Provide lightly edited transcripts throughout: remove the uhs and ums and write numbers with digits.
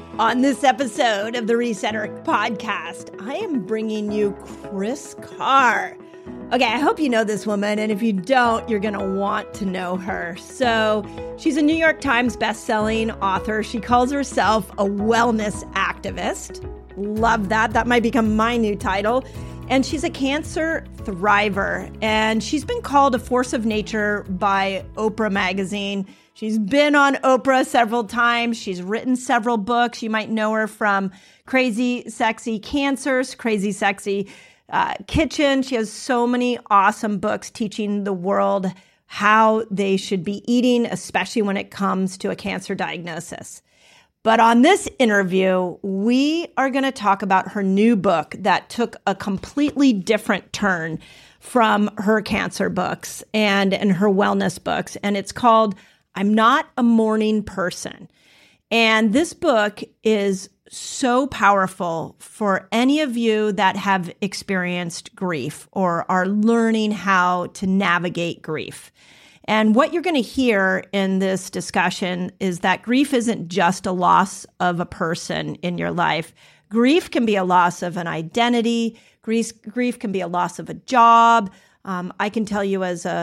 On this episode of the Resetter podcast, I am bringing you Kris Carr. Okay, I hope you know this woman, and if you don't, you're going to want to know her. So she's a New York Times bestselling author. She calls herself a wellness activist. Love that. That might become my new title. And she's a cancer thriver, and she's been called a force of nature by Oprah magazine. She's been on Oprah several times. She's written several books. You might know her from Crazy Sexy Cancers, Crazy Sexy Kitchen. She has so many awesome books teaching the world how they should be eating, especially when it comes to a cancer diagnosis. But on this interview, we are going to talk about her new book that took a completely different turn from her cancer books and her wellness books. And it's called I'm Not a Morning Person. And this book is so powerful for any of you that have experienced grief or are learning how to navigate grief. And what you're going to hear in this discussion is that grief isn't just a loss of a person in your life. Grief can be a loss of an identity. Grief can be a loss of a job. I can tell you as a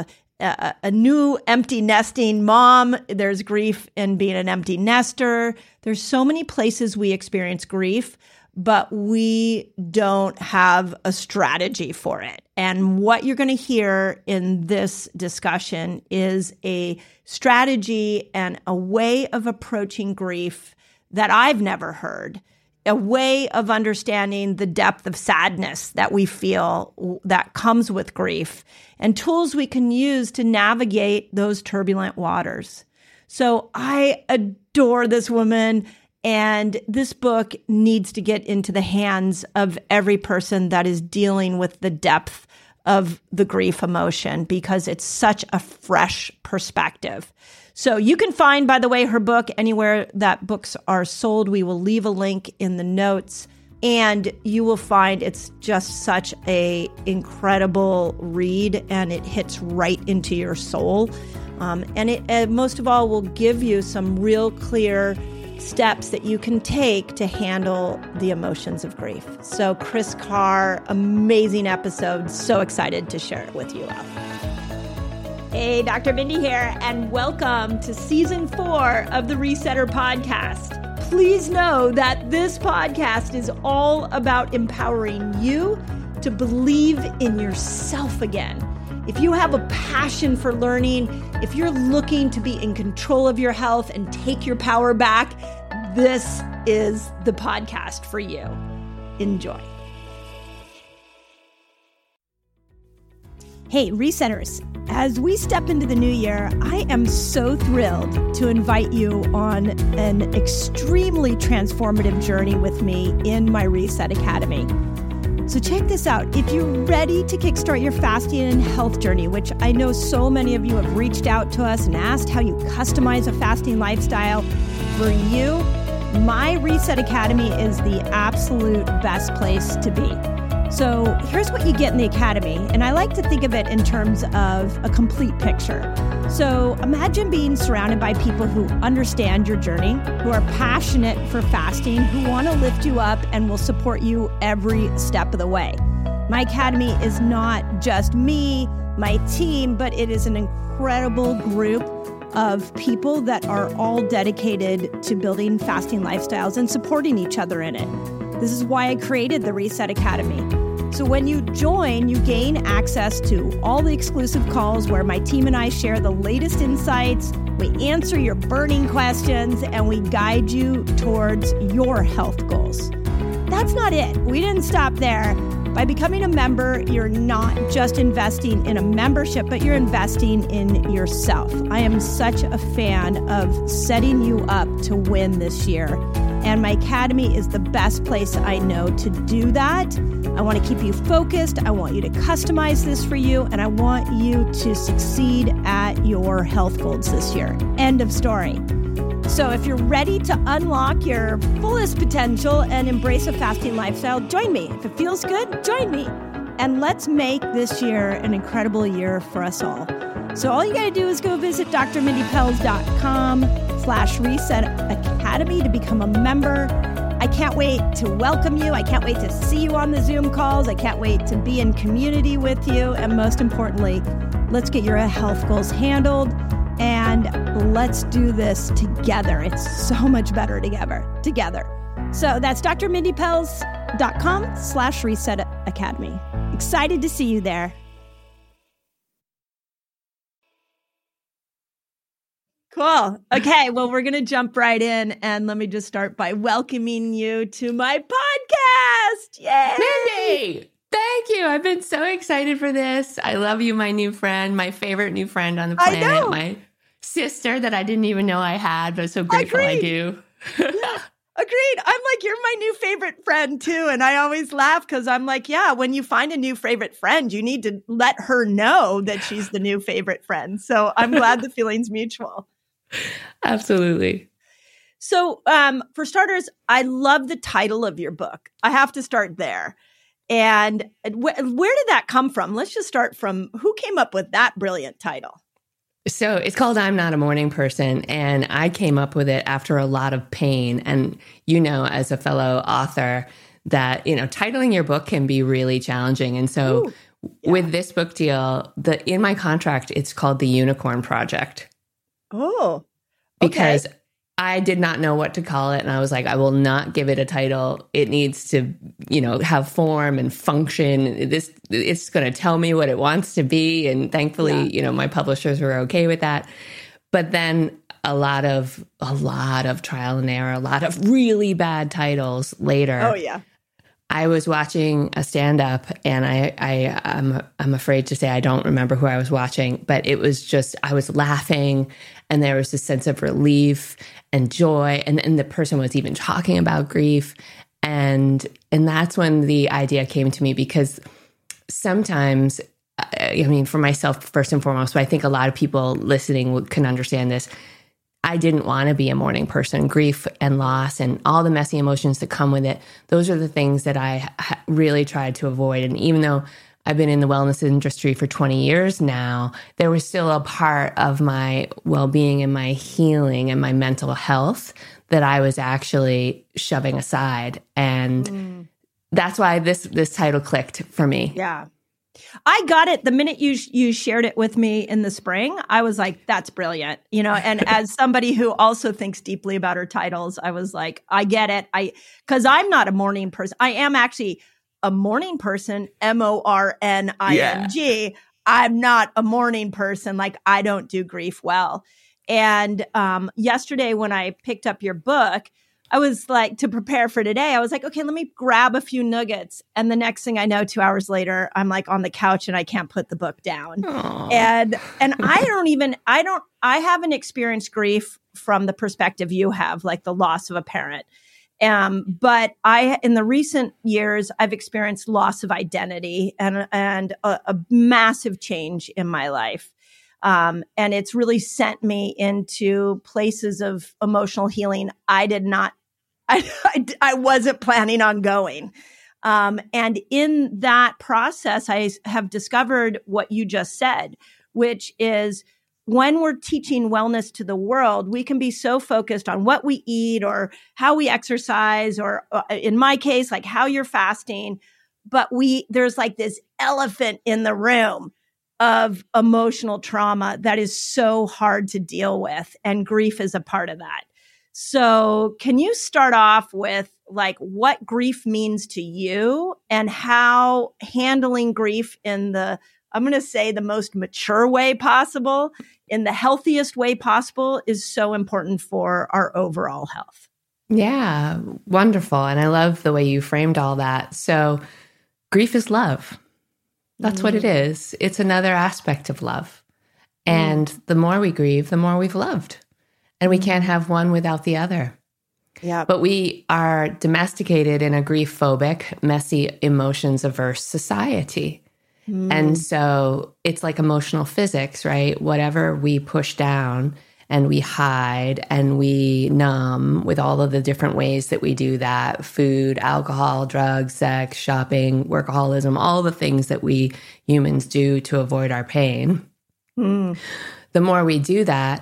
new empty nesting mom, there's grief in being an empty nester. There's so many places we experience grief, but we don't have a strategy for it. And what you're going to hear in this discussion is a strategy and a way of approaching grief that I've never heard, a way of understanding the depth of sadness that we feel that comes with grief, and tools we can use to navigate those turbulent waters. So I adore this woman, and this book needs to get into the hands of every person that is dealing with the depth of the grief emotion, because it's such a fresh perspective. So you can find, by the way, her book anywhere that books are sold. We will leave a link in the notes, and you will find it's just such a incredible read, and it hits right into your soul. And it most of all will give you some real clear steps that you can take to handle the emotions of grief. So Kris Carr, amazing episode. So excited to share it with you all. Hey, Dr. Mindy here, and welcome to Season 4 of the Resetter podcast. Please know that this podcast is all about empowering you to believe in yourself again. If you have a passion for learning, if you're looking to be in control of your health and take your power back, this is the podcast for you. Enjoy. Hey, Resetters. As we step into the new year, I am so thrilled to invite you on an extremely transformative journey with me in my Reset Academy. So check this out. If you're ready to kickstart your fasting and health journey, which I know so many of you have reached out to us and asked how you customize a fasting lifestyle for you, my Reset Academy is the absolute best place to be. So here's what you get in the Academy, and I like to think of it in terms of a complete picture. So imagine being surrounded by people who understand your journey, who are passionate for fasting, who want to lift you up and will support you every step of the way. My Academy is not just me, my team, but it is an incredible group of people that are all dedicated to building fasting lifestyles and supporting each other in it. This is why I created the Reset Academy. So when you join, you gain access to all the exclusive calls where my team and I share the latest insights, we answer your burning questions, and we guide you towards your health goals. That's not it. We didn't stop there. By becoming a member, you're not just investing in a membership, but you're investing in yourself. I am such a fan of setting you up to win this year. And my Academy is the best place I know to do that. I want to keep you focused. I want you to customize this for you. And I want you to succeed at your health goals this year. End of story. So if you're ready to unlock your fullest potential and embrace a fasting lifestyle, join me. If it feels good, join me. And let's make this year an incredible year for us all. So all you got to do is go visit drmindypelz.com patreon.com/Reset Academy to become a member. I can't wait to welcome you. I can't wait to see you on the Zoom calls. I can't wait to be in community with you. And most importantly, let's get your health goals handled and let's do this together. It's so much better together. So that's drmindypelz.com/Reset Academy. Excited to see you there. Cool. Okay. Well, we're going to jump right in, and let me just start by welcoming you to my podcast. Yay! Mindy, thank you. I've been so excited for this. I love you, my new friend, my favorite new friend on the planet, my sister that I didn't even know I had, but so grateful I do. Yeah, agreed. I'm like, you're my new favorite friend too. And I always laugh because I'm like, yeah, when you find a new favorite friend, you need to let her know that she's the new favorite friend. So I'm glad the feeling's mutual. Absolutely. So for starters, I love the title of your book. I have to start there. And where did that come from? Let's just start from who came up with that brilliant title? So it's called I'm Not a Morning Person. And I came up with it after a lot of pain. And, as a fellow author, that, titling your book can be really challenging. And so with this book deal, in my contract, it's called the Unicorn Project. Oh, okay. Because I did not know what to call it. And I was like, I will not give it a title. It needs to, have form and function. It's going to tell me what it wants to be. And thankfully, my publishers were okay with that. But then a lot of trial and error, a lot of really bad titles later. Oh, yeah. I was watching a stand-up, and I'm afraid to say I don't remember who I was watching, but it was just, I was laughing, and there was this sense of relief and joy, and the person was even talking about grief, and that's when the idea came to me, because sometimes, for myself first and foremost, but I think a lot of people listening can understand this, I didn't want to be a morning person. Grief and loss and all the messy emotions that come with it, those are the things that I really tried to avoid. And even though I've been in the wellness industry for 20 years now, there was still a part of my well-being and my healing and my mental health that I was actually shoving aside. And that's why this title clicked for me. Yeah. I got it the minute you shared it with me in the spring. I was like, that's brilliant. And as somebody who also thinks deeply about her titles, I was like, I get it. Because I'm not a morning person. I am actually a morning person, morning. Yeah. I'm not a morning person. Like, I don't do grief well. And yesterday when I picked up your book, I was like, to prepare for today, I was like, okay, let me grab a few nuggets. And the next thing I know, 2 hours later, I'm like on the couch and I can't put the book down. Aww. And I haven't experienced grief from the perspective you have, like the loss of a parent. But in the recent years, I've experienced loss of identity and a massive change in my life. And it's really sent me into places of emotional healing I wasn't planning on going. And in that process, I have discovered what you just said, which is when we're teaching wellness to the world, we can be so focused on what we eat or how we exercise, or in my case, like how you're fasting. But there's like this elephant in the room of emotional trauma that is so hard to deal with. And grief is a part of that. So can you start off with like what grief means to you and how handling grief in I'm going to say the most mature way possible, in the healthiest way possible, is so important for our overall health? Yeah, wonderful. And I love the way you framed all that. So grief is love. That's what it is. It's another aspect of love. And the more we grieve, the more we've loved. And we can't have one without the other. Yeah. But we are domesticated in a grief-phobic, messy, emotions-averse society. And so it's like emotional physics, right? Whatever we push down and we hide and we numb with all of the different ways that we do that, food, alcohol, drugs, sex, shopping, workaholism, all the things that we humans do to avoid our pain. The more we do that,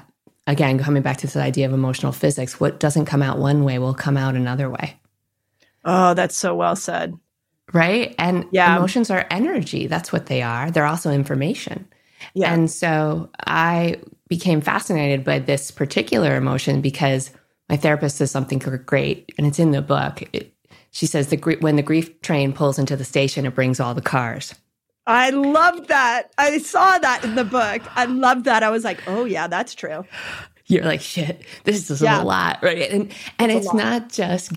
again, coming back to this idea of emotional physics, what doesn't come out one way will come out another way. Oh, that's so well said. Right? And emotions are energy. That's what they are. They're also information. Yeah. And so I became fascinated by this particular emotion because my therapist says something great, and it's in the book. She says, when the grief train pulls into the station, it brings all the cars. I love that. I saw that in the book. I love that. I was like, oh, yeah, that's true. You're like, shit, this is a lot, right? And it's not just,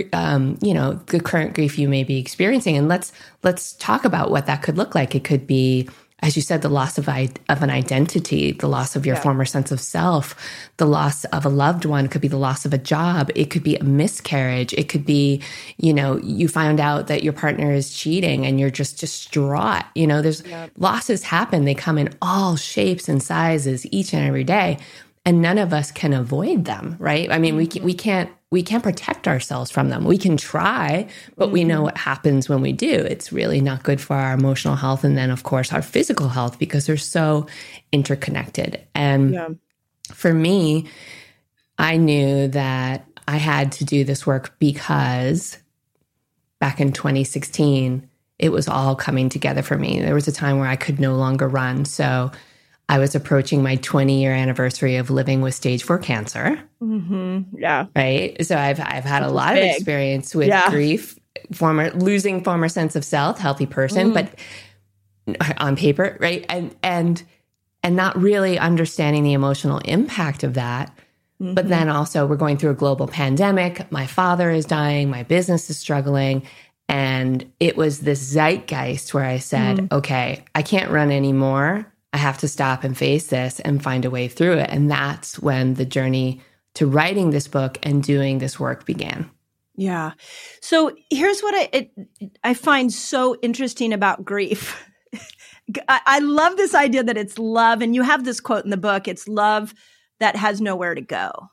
the current grief you may be experiencing. And let's talk about what that could look like. It could be, as you said, the loss of an identity, the loss of your former sense of self, the loss of a loved one. It could be the loss of a job. It could be a miscarriage. It could be, you found out that your partner is cheating and you're just distraught. There's losses happen. They come in all shapes and sizes each and every day. And none of us can avoid them, right? I mean, we can't protect ourselves from them. We can try, but we know what happens when we do. It's really not good for our emotional health. And then, of course, our physical health, because they're so interconnected. And for me, I knew that I had to do this work because back in 2016, it was all coming together for me. There was a time where I could no longer run. So I was approaching my 20-year anniversary of living with stage 4 cancer. Mm-hmm. Yeah. Right. So I've had a lot of experience with grief, losing former sense of self, healthy person, but on paper, right. And not really understanding the emotional impact of that. Mm-hmm. But then also we're going through a global pandemic. My father is dying. My business is struggling. And it was this zeitgeist where I said, okay, I can't run anymore. I have to stop and face this and find a way through it. And that's when the journey to writing this book and doing this work began. Yeah. So here's what I find so interesting about grief. I love this idea that it's love. And you have this quote in the book, it's love that has nowhere to go.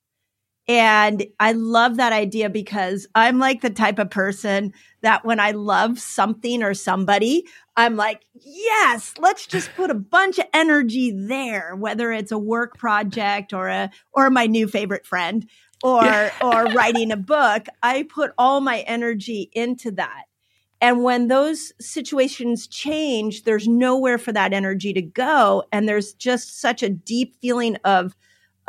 And I love that idea because I'm like the type of person that when I love something or somebody, I'm like, yes, let's just put a bunch of energy there, whether it's a work project or my new favorite friend or writing a book. I put all my energy into that. And when those situations change, there's nowhere for that energy to go. And there's just such a deep feeling of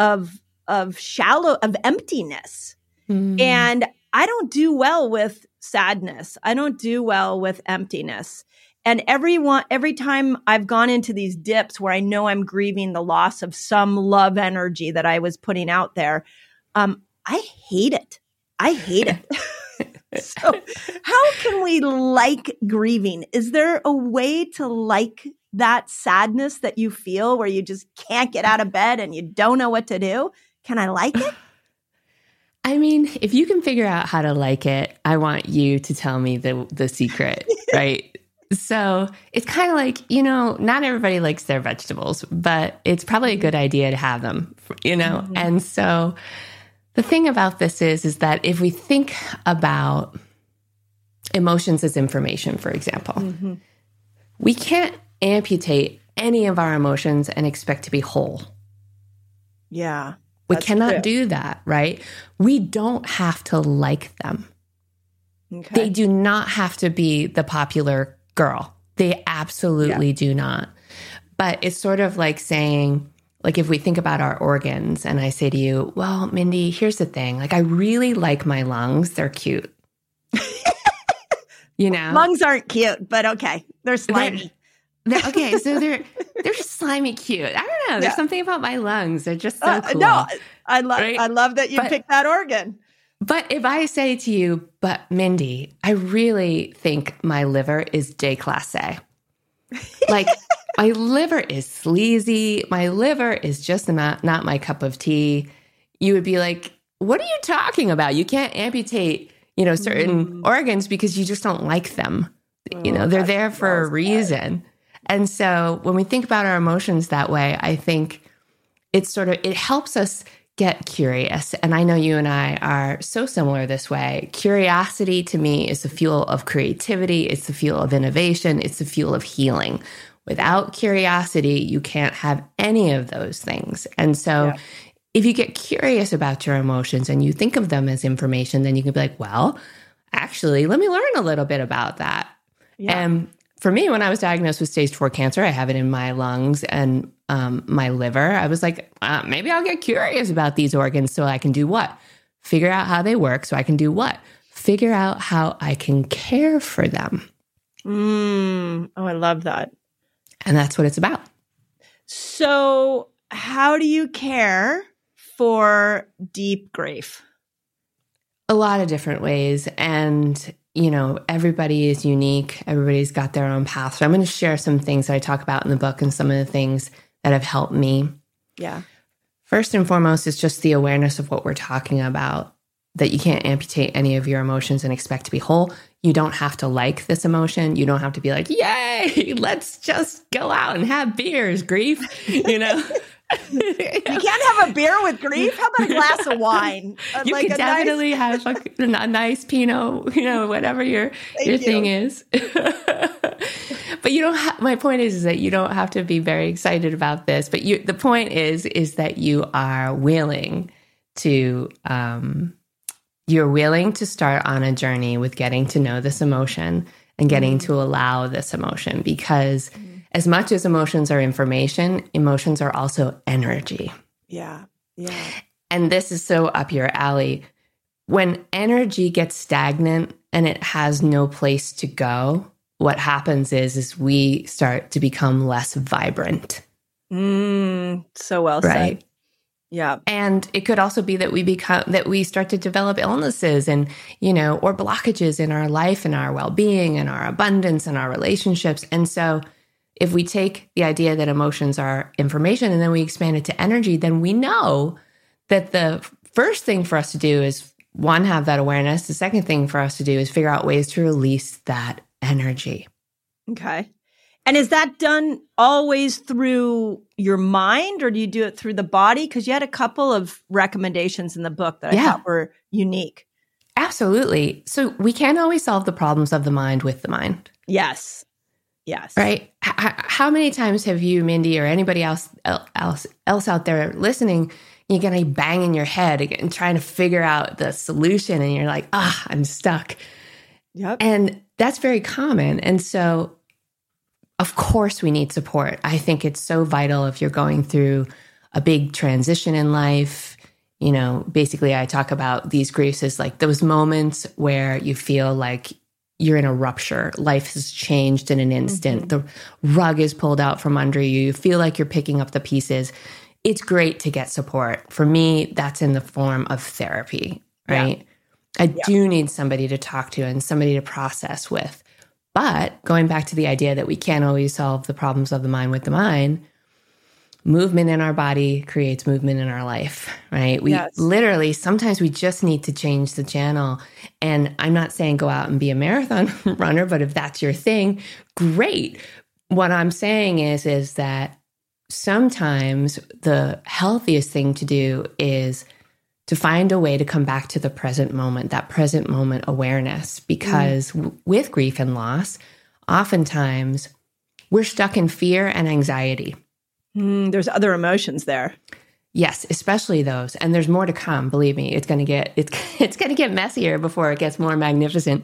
emptiness. And I don't do well with sadness. I don't do well with emptiness. And every time I've gone into these dips where I know I'm grieving the loss of some love energy that I was putting out there, I hate it. I hate it. So how can we like grieving? Is there a way to like that sadness that you feel where you just can't get out of bed and you don't know what to do? Can I like it? I mean, if you can figure out how to like it, I want you to tell me the secret, right? So it's kind of like, not everybody likes their vegetables, but it's probably a good idea to have them, Mm-hmm. And so the thing about this is that if we think about emotions as information, for example, we can't amputate any of our emotions and expect to be whole. Yeah. We cannot do that, right? We don't have to like them. Okay. They do not have to be the popular girl. They absolutely do not. But it's sort of like saying, like if we think about our organs and I say to you, well, Mindy, here's the thing. Like I really like my lungs. They're cute. Lungs aren't cute, but okay. They're slimy. Okay, so they're just slimy cute. I don't know. There's something about my lungs. They're just so cool. No, I love that you picked that organ. But if I say to you, but Mindy, I really think my liver is déclassé. Like my liver is sleazy. My liver is just not my cup of tea. You would be like, what are you talking about? You can't amputate, certain organs because you just don't like them. They're there for a reason. And so when we think about our emotions that way, I think it helps us get curious. And I know you and I are so similar this way. Curiosity to me is the fuel of creativity. It's the fuel of innovation. It's the fuel of healing. Without curiosity, you can't have any of those things. And so if you get curious about your emotions and you think of them as information, then you can be like, well, actually, let me learn a little bit about that. Yeah. And for me, when I was diagnosed with stage 4 cancer, I have it in my lungs and my liver. I was like, maybe I'll get curious about these organs so I can do what? Figure out how they work so I can do what? Figure out how I can care for them. Oh, I love that. And that's what it's about. So how do you care for deep grief? A lot of different ways. And, everybody is unique. Everybody's got their own path. So I'm going to share some things that I talk about in the book and some of the things that have helped me. Yeah. First and foremost is just the awareness of what we're talking about, that you can't amputate any of your emotions and expect to be whole. You don't have to like this emotion. You don't have to be like, yay, let's just go out and have beers, grief, You can't have a beer with grief? How about a glass of wine? You can definitely have a nice Pinot, whatever your thing is. But you don't have, my point is that you don't have to be very excited about this. But the point is that you are willing to, start on a journey with getting to know this emotion and getting to allow this emotion, because as much as emotions are information, emotions are also energy. Yeah. Yeah. And this is so up your alley. When energy gets stagnant and it has no place to go, what happens is we start to become less vibrant. So well said. Yeah. And it could also be that we start to develop illnesses and, or blockages in our life and our well-being and our abundance and our relationships. And so if we take the idea that emotions are information and then we expand it to energy, then we know that the first thing for us to do is, one, have that awareness. The second thing for us to do is figure out ways to release that energy. Okay. And is that done always through your mind, or do you do it through the body? Because you had a couple of recommendations in the book that I thought were unique. Absolutely. So we can't always solve the problems of the mind with the mind. Yes. Right? How many times have you, Mindy, or anybody else out there listening, you're going to be banging your head and trying to figure out the solution, and you're like, I'm stuck. Yep. And that's very common. And so, of course, we need support. I think it's so vital if you're going through a big transition in life. Basically, I talk about these griefs as like those moments where you feel like you're in a rupture. Life has changed in an instant. The rug is pulled out from under you. You feel like you're picking up the pieces. It's great to get support. For me, that's in the form of therapy, right? I do need somebody to talk to and somebody to process with. But going back to the idea that we can't always solve the problems of the mind with the mind, movement in our body creates movement in our life, right? We literally, sometimes we just need to change the channel. And I'm not saying go out and be a marathon runner, but if that's your thing, great. What I'm saying is that sometimes the healthiest thing to do is to find a way to come back to the present moment, that present moment awareness, because with grief and loss, oftentimes we're stuck in fear and anxiety. There's other emotions there. Yes, especially those. And there's more to come. Believe me, it's going to get messier before it gets more magnificent.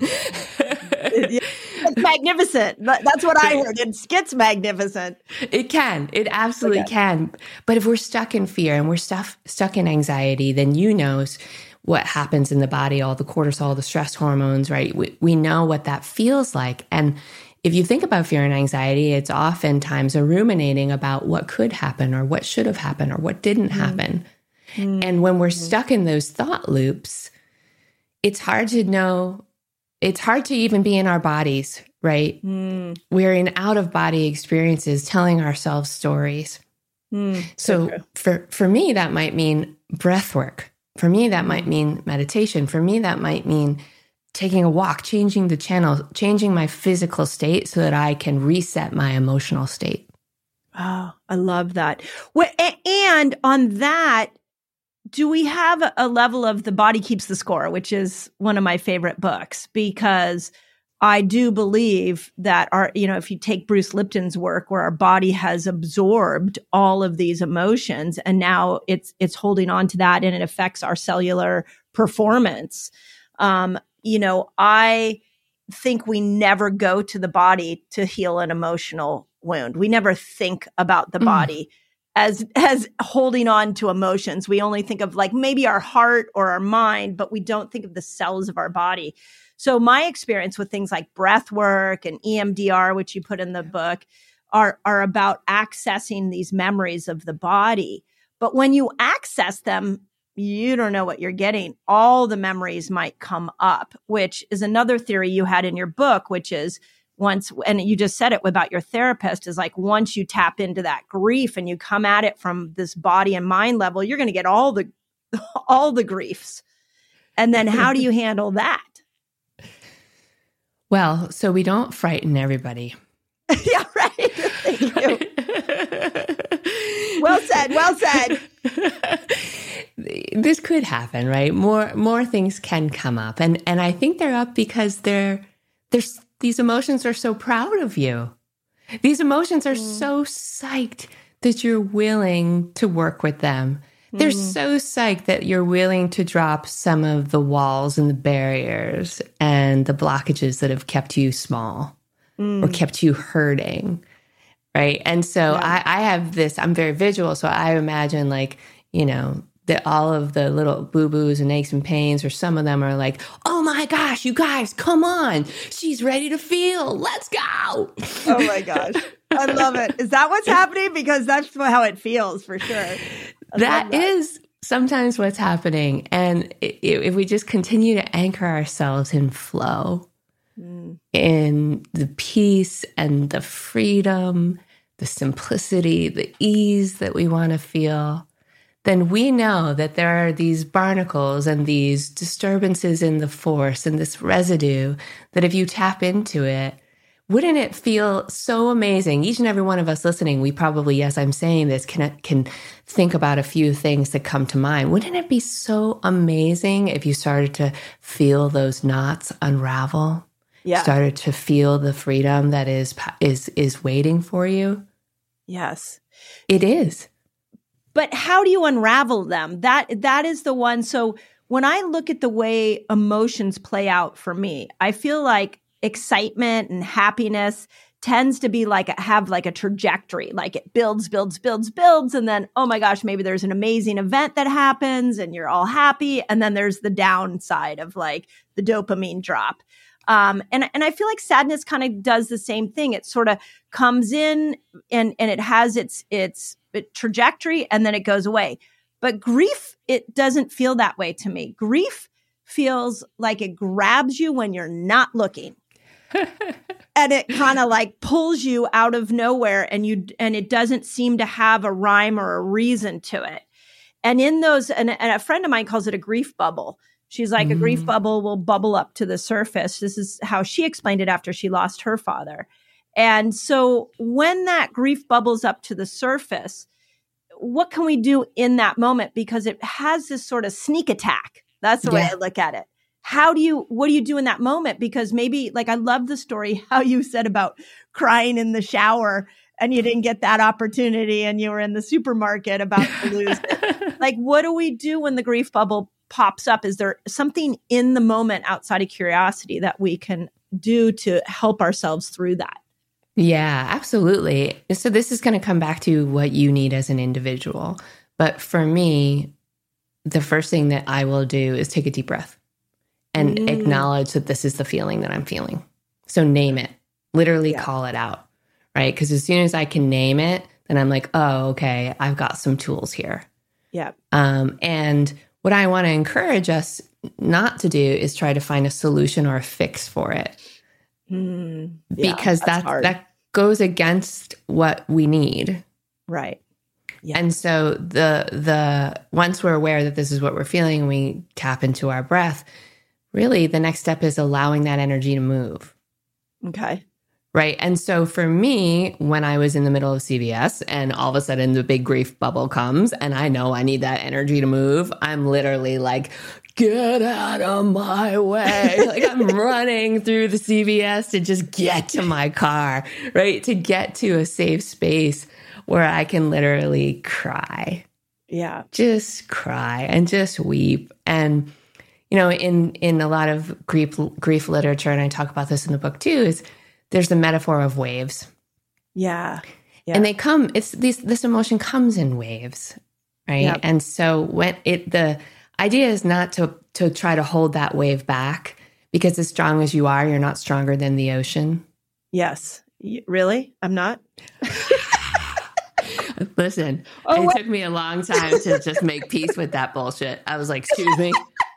It's magnificent. That's what I heard. It gets magnificent. It can. It absolutely can. But if we're stuck in fear and we're stuck in anxiety, then what happens in the body, all the cortisol, the stress hormones, right? We know what that feels like. And if you think about fear and anxiety, it's oftentimes a ruminating about what could happen or what should have happened or what didn't happen. And when we're stuck in those thought loops, it's hard to know, it's hard to even be in our bodies, right? We're in out-of-body experiences telling ourselves stories. So for me, that might mean breath work. For me, that might mean meditation. For me, that might mean taking a walk, changing the channel, changing my physical state so that I can reset my emotional state. Oh, I love that. And on that, do we have a level of The Body Keeps the Score, which is one of my favorite books, because I do believe that if you take Bruce Lipton's work where our body has absorbed all of these emotions and now it's holding on to that and it affects our cellular performance. I think we never go to the body to heal an emotional wound. We never think about the body as holding on to emotions. We only think of like maybe our heart or our mind, but we don't think of the cells of our body. So my experience with things like breath work and EMDR, which you put in the book, are about accessing these memories of the body. But when you access them, you don't know what you're getting. All the memories might come up, which is another theory you had in your book, which is and you just said it about your therapist, is like once you tap into that grief and you come at it from this body and mind level, you're going to get all the griefs. And then how do you handle that? Well, so we don't frighten everybody. Yeah, right. Thank you. Well said. This could happen, right? More things can come up. And I think they're up because these emotions are so proud of you. These emotions are so psyched that you're willing to work with them. They're so psyched that you're willing to drop some of the walls and the barriers and the blockages that have kept you small or kept you hurting, right? And so I have this, I'm very visual, so I imagine like, that all of the little boo-boos and aches and pains, or some of them are like, oh my gosh, you guys, come on. She's ready to feel. Let's go. Oh my gosh. I love it. Is that what's happening? Because that's how it feels for sure. That is sometimes what's happening. And if we just continue to anchor ourselves in flow, in the peace and the freedom, the simplicity, the ease that we want to feel, then we know that there are these barnacles and these disturbances in the force and this residue that if you tap into it, wouldn't it feel so amazing? Each and every one of us listening, we probably, yes, I'm saying this, can think about a few things that come to mind. Wouldn't it be so amazing if you started to feel those knots unravel? Yeah. Started to feel the freedom that is waiting for you? Yes. It is. But how do you unravel them? That is the one. So when I look at the way emotions play out for me, I feel like excitement and happiness tends to be have a trajectory, like it builds. And then, oh my gosh, maybe there's an amazing event that happens and you're all happy. And then there's the downside of like the dopamine drop. And I feel like sadness kind of does the same thing. It sort of comes in and it has its trajectory and then it goes away. But grief, it doesn't feel that way to me. Grief feels like it grabs you when you're not looking. And it kind of like pulls you out of nowhere and it doesn't seem to have a rhyme or a reason to it. And in those, and a friend of mine calls it a grief bubble. She's like, a grief bubble will bubble up to the surface. This is how she explained it after she lost her father. And so when that grief bubbles up to the surface, what can we do in that moment? Because it has this sort of sneak attack. That's the way I look at it. What do you do in that moment? Because maybe, like, I love the story, how you said about crying in the shower and you didn't get that opportunity and you were in the supermarket about to lose it. Like, what do we do when the grief bubble pops up? Is there something in the moment outside of curiosity that we can do to help ourselves through that? Yeah, absolutely. So this is going to come back to what you need as an individual. But for me, the first thing that I will do is take a deep breath and acknowledge that this is the feeling that I'm feeling. So name it, literally call it out, right? Because as soon as I can name it, then I'm like, oh, okay, I've got some tools here. Yeah. And what I want to encourage us not to do is try to find a solution or a fix for it. Because that goes against what we need. Right. Yeah. And so the once we're aware that this is what we're feeling and we tap into our breath, really the next step is allowing that energy to move. Okay. Right. And so for me, when I was in the middle of CVS and all of a sudden the big grief bubble comes and I know I need that energy to move, I'm literally like, get out of my way. Like I'm running through the CVS to just get to my car, right? To get to a safe space where I can literally cry. Yeah. Just cry and just weep. And, in a lot of grief literature, and I talk about this in the book too, is there's the metaphor of waves. Yeah. Yeah. And this emotion comes in waves, right? Yep. And so when the idea is not to try to hold that wave back, because as strong as you are, you're not stronger than the ocean. Yes. Really? I'm not? Listen, it took me a long time to just make peace with that bullshit. I was like, excuse me.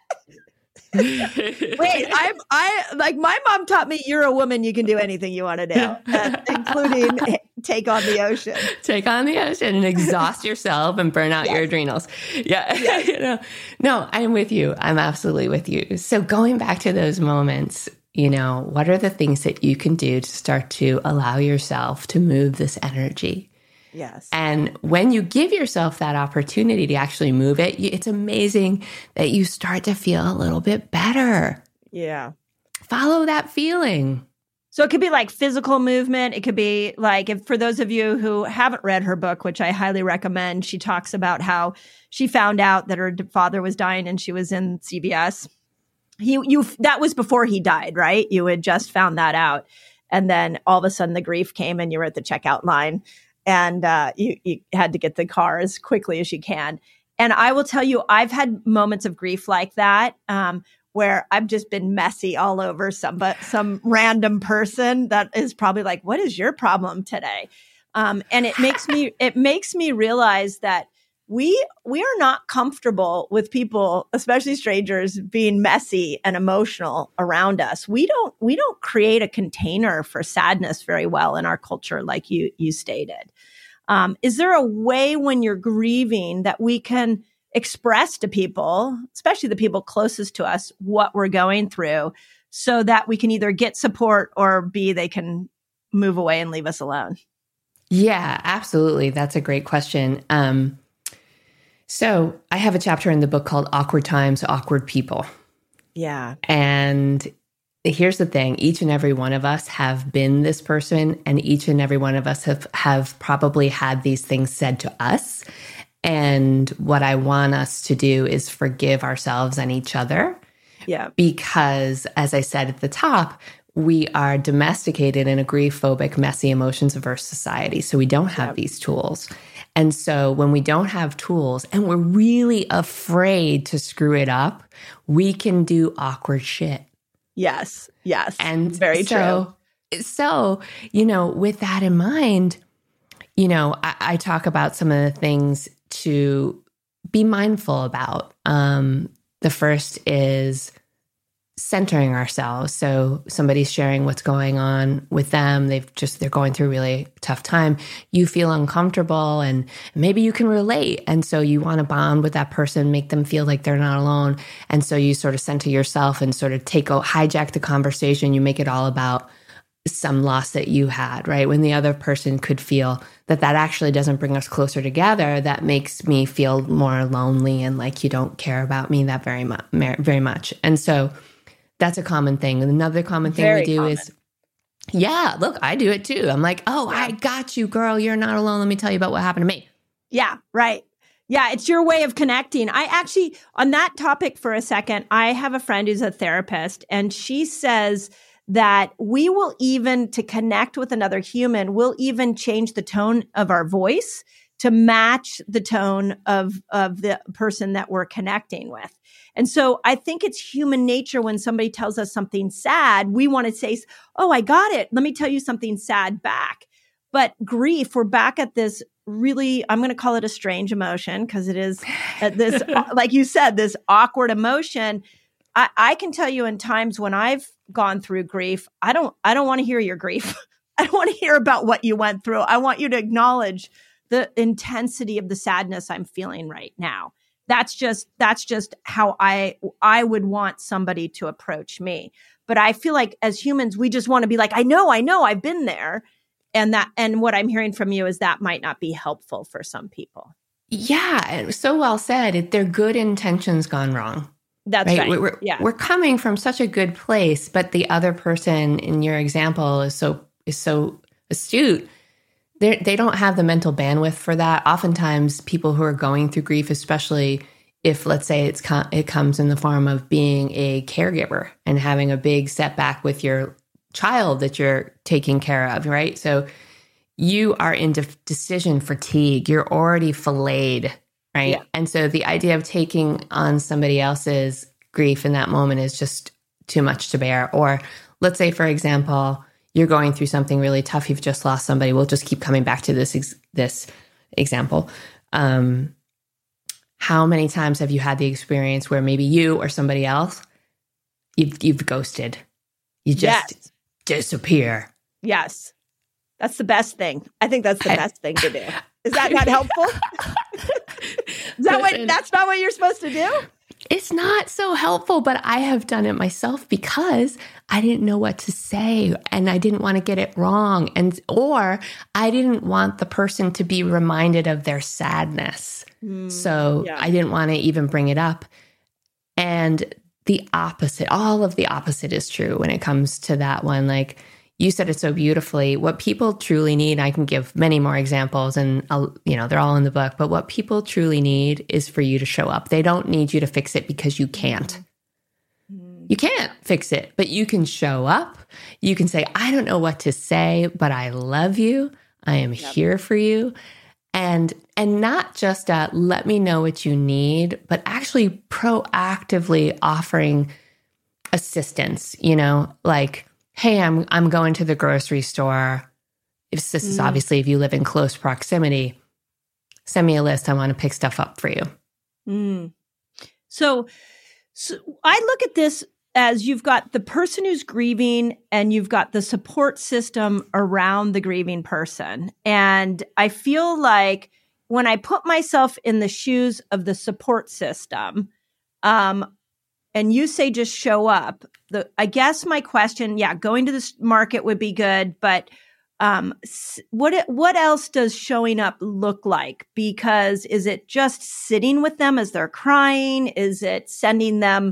Wait, I like my mom taught me you're a woman, you can do anything you want to do, including take on the ocean. Take on the ocean and exhaust yourself and burn out your adrenals. Yeah. No, I'm with you. I'm absolutely with you. So going back to those moments, what are the things that you can do to start to allow yourself to move this energy? Yes. And when you give yourself that opportunity to actually move it, it's amazing that you start to feel a little bit better. Yeah. Follow that feeling. So it could be like physical movement. It could be like, for those of you who haven't read her book, which I highly recommend, she talks about how she found out that her father was dying and she was in CVS. That was before he died, right? You had just found that out. And then all of a sudden the grief came and you were at the checkout line. And you had to get the car as quickly as you can. And I will tell you, I've had moments of grief like that, where I've just been messy all over some random person that is probably like, "What is your problem today?" And it makes me realize that we are not comfortable with people, especially strangers, being messy and emotional around us. We don't create a container for sadness very well in our culture, like you stated. Is there a way when you're grieving that we can express to people, especially the people closest to us, what we're going through, so that we can either get support or B, they can move away and leave us alone? Yeah, absolutely. That's a great question. So I have a chapter in the book called Awkward Times, Awkward People. Yeah. And here's the thing. Each and every one of us have been this person, and each and every one of us have probably had these things said to us. And what I want us to do is forgive ourselves and each other. Yeah. Because, as I said at the top, we are domesticated in a grief-phobic, messy, emotions-averse society. So we don't have these tools. And so when we don't have tools and we're really afraid to screw it up, we can do awkward shit. Yes. And very true. So, with that in mind, I talk about some of the things to be mindful about. The first is centering ourselves. So somebody's sharing what's going on with them. They're going through a really tough time. You feel uncomfortable and maybe you can relate. And so you want to bond with that person, make them feel like they're not alone. And so you sort of center yourself and sort of hijack the conversation. You make it all about some loss that you had, right? When the other person could feel that actually doesn't bring us closer together, that makes me feel more lonely and like you don't care about me that very much. And so that's a common thing. And another common thing we do is, look, I do it too. I'm like, I got you, girl. You're not alone. Let me tell you about what happened to me. Yeah, right. Yeah, it's your way of connecting. I actually, on that topic for a second, I have a friend who's a therapist, and she says that we will even, to connect with another human, we'll even change the tone of our voice to match the tone of the person that we're connecting with. And so I think it's human nature when somebody tells us something sad, we want to say, "Oh, I got it. Let me tell you something sad back." But grief, we're back at this really, I'm going to call it a strange emotion because it is this, like you said, this awkward emotion. I can tell you in times when I've gone through grief, I don't want to hear your grief. I don't want to hear about what you went through. I want you to acknowledge the intensity of the sadness I'm feeling right now. That's just how I would want somebody to approach me. But I feel like as humans, we just want to be like, I know, I've been there. And what I'm hearing from you is that might not be helpful for some people. Yeah, so well said. They're good intentions gone wrong. That's right. We're coming from such a good place, but the other person in your example is so astute. They don't have the mental bandwidth for that. Oftentimes, people who are going through grief, especially if, let's say, it comes in the form of being a caregiver and having a big setback with your child that you're taking care of, right? So you are in decision fatigue. You're already filleted, right? Yeah. And so the idea of taking on somebody else's grief in that moment is just too much to bear. Or let's say, for example, you're going through something really tough. You've just lost somebody. We'll just keep coming back to this example. How many times have you had the experience where maybe you or somebody else, you've ghosted? You just disappear. Yes. That's the best thing. I think that's the best thing to do. Is that not helpful? That's not what you're supposed to do? It's not so helpful, but I have done it myself because I didn't know what to say and I didn't want to get it wrong. Or I didn't want the person to be reminded of their sadness. I didn't want to even bring it up. And the opposite, all of the opposite is true when it comes to that one. Like you said it so beautifully, what people truly need, I can give many more examples and they're all in the book, but what people truly need is for you to show up. They don't need you to fix it because you can't. You can't fix it, but you can show up. You can say, I don't know what to say, but I love you. I am here for you. And not just let me know what you need, but actually proactively offering assistance, like, hey, I'm going to the grocery store. This is obviously if you live in close proximity, send me a list. I want to pick stuff up for you. So I look at this as you've got the person who's grieving and you've got the support system around the grieving person. And I feel like when I put myself in the shoes of the support system, and you say just show up, I guess my question, going to the market would be good, but what else does showing up look like? Because is it just sitting with them as they're crying? Is it sending them,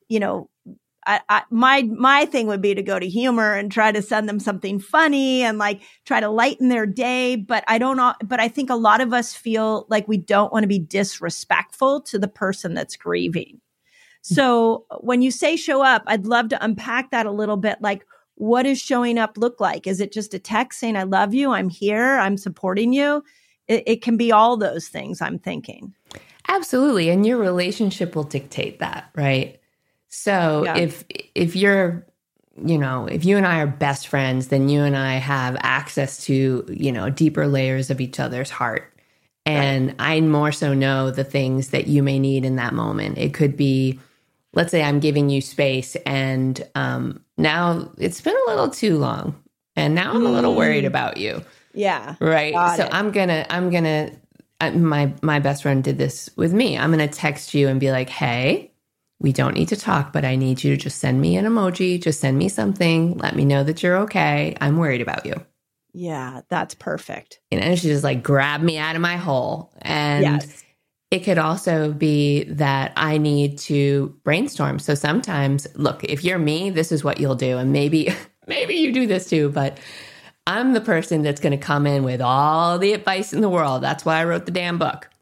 my thing would be to go to humor and try to send them something funny and like try to lighten their day. But I don't know. But I think a lot of us feel like we don't want to be disrespectful to the person that's grieving. So when you say show up, I'd love to unpack that a little bit. Like, what does showing up look like? Is it just a text saying, I love you, I'm here, I'm supporting you? It can be all those things, I'm thinking. Absolutely. And your relationship will dictate that, right? So if you're, if you and I are best friends, then you and I have access to, deeper layers of each other's heart. And I more so know the things that you may need in that moment. It could be, let's say I'm giving you space and now it's been a little too long and now I'm a little worried about you. Yeah. Right. So I'm gonna, my best friend did this with me. I'm going to text you and be like, hey, we don't need to talk, but I need you to just send me an emoji. Just send me something. Let me know that you're okay. I'm worried about you. Yeah, that's perfect. She just like grabbed me out of my hole. And it could also be that I need to brainstorm. So sometimes, look, if you're me, this is what you'll do. And maybe you do this too, but I'm the person that's going to come in with all the advice in the world. That's why I wrote the damn book.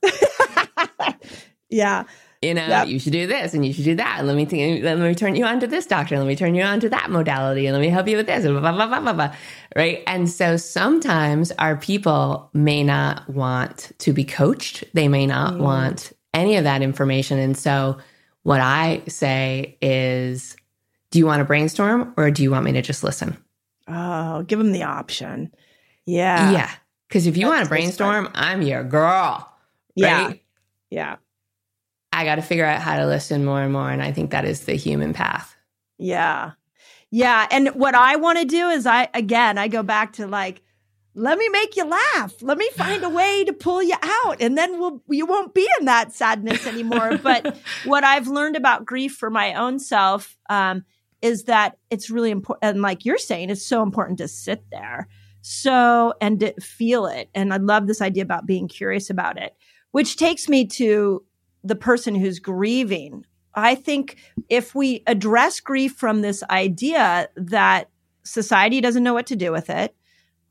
Yeah. You should do this and you should do that. Let me turn you on to this doctor. Let me turn you on to that modality. And let me help you with this. Blah, blah, blah, blah, blah, blah. Right. And so sometimes our people may not want to be coached. They may not want any of that information. And so what I say is, do you want to brainstorm or do you want me to just listen? Oh, give them the option. Yeah. Yeah. Because if you want to brainstorm, I'm your girl. Right? Yeah. I got to figure out how to listen more and more. And I think that is the human path. Yeah. Yeah. And what I want to do is I go back to like, let me make you laugh. Let me find a way to pull you out. And then you won't be in that sadness anymore. But what I've learned about grief for my own self is that it's really important. And like you're saying, it's so important to sit there. And to feel it. And I love this idea about being curious about it, which takes me to the person who's grieving. I think if we address grief from this idea that society doesn't know what to do with it,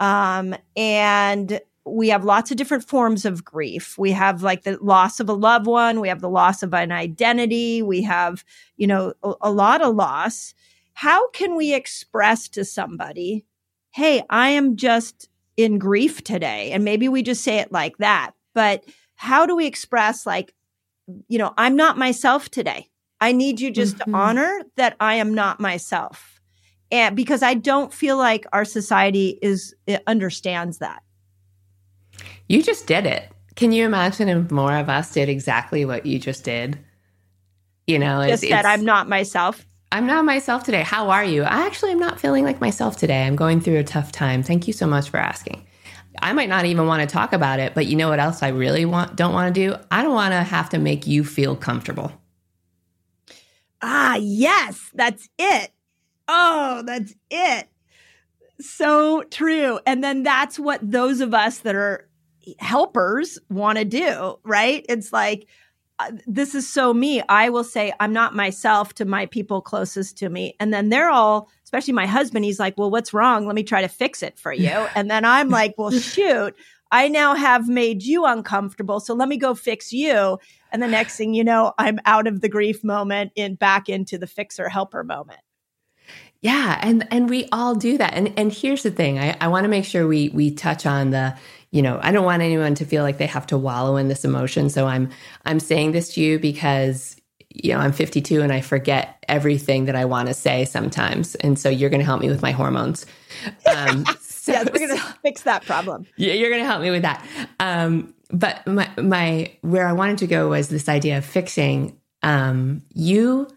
and we have lots of different forms of grief. We have like the loss of a loved one. We have the loss of an identity. We have, a lot of loss. How can we express to somebody, hey, I am just in grief today? And maybe we just say it like that. But how do we express like, I'm not myself today. I need you just to honor that I am not myself. And because I don't feel like our society understands that. You just did it. Can you imagine if more of us did exactly what you just did? Just that I'm not myself. I'm not myself today. How are you? I actually am not feeling like myself today. I'm going through a tough time. Thank you so much for asking. I might not even want to talk about it, but you know what else I really don't want to do? I don't want to have to make you feel comfortable. Ah, yes, that's it. Oh, that's it. So true. And then that's what those of us that are helpers want to do, right? It's like, this is so me. I will say I'm not myself to my people closest to me. And then they're all, especially my husband, he's like, well, what's wrong? Let me try to fix it for you. And then I'm like, well, shoot, I now have made you uncomfortable. So let me go fix you. And the next thing you know, I'm out of the grief moment and back into the fixer helper moment. Yeah. And we all do that. And here's the thing. I want to make sure we touch on I don't want anyone to feel like they have to wallow in this emotion. So I'm saying this to you because, I'm 52 and I forget everything that I want to say sometimes. And so you're going to help me with my hormones. Yes, we're going to fix that problem. Yeah, you're going to help me with that. But my where I wanted to go was this idea of fixing. You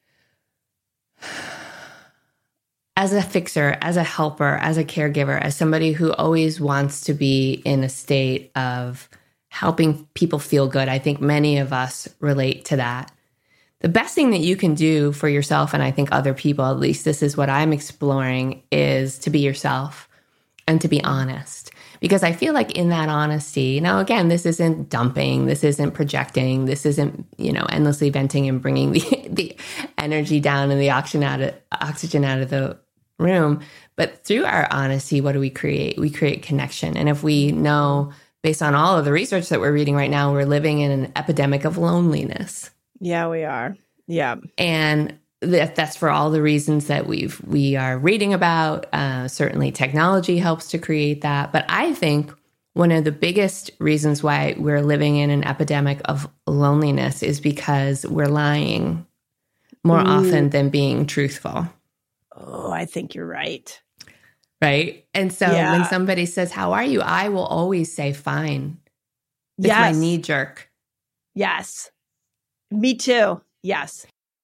as a fixer, as a helper, as a caregiver, as somebody who always wants to be in a state of helping people feel good, I think many of us relate to that. The best thing that you can do for yourself, and I think other people, at least this is what I'm exploring, is to be yourself and to be honest. Because I feel like in that honesty, now again, this isn't dumping, this isn't projecting, this isn't, endlessly venting and bringing the energy down and the oxygen out of the room. But through our honesty, what do we create? We create connection. And if we know, based on all of the research that we're reading right now, we're living in an epidemic of loneliness. Yeah, we are. Yeah. And that's for all the reasons that we are reading about. Certainly technology helps to create that. But I think one of the biggest reasons why we're living in an epidemic of loneliness is because we're lying more often than being truthful. Oh, I think you're right. Right? And so when somebody says, how are you? I will always say, fine. It's my knee jerk. Yes. Me too. Yes.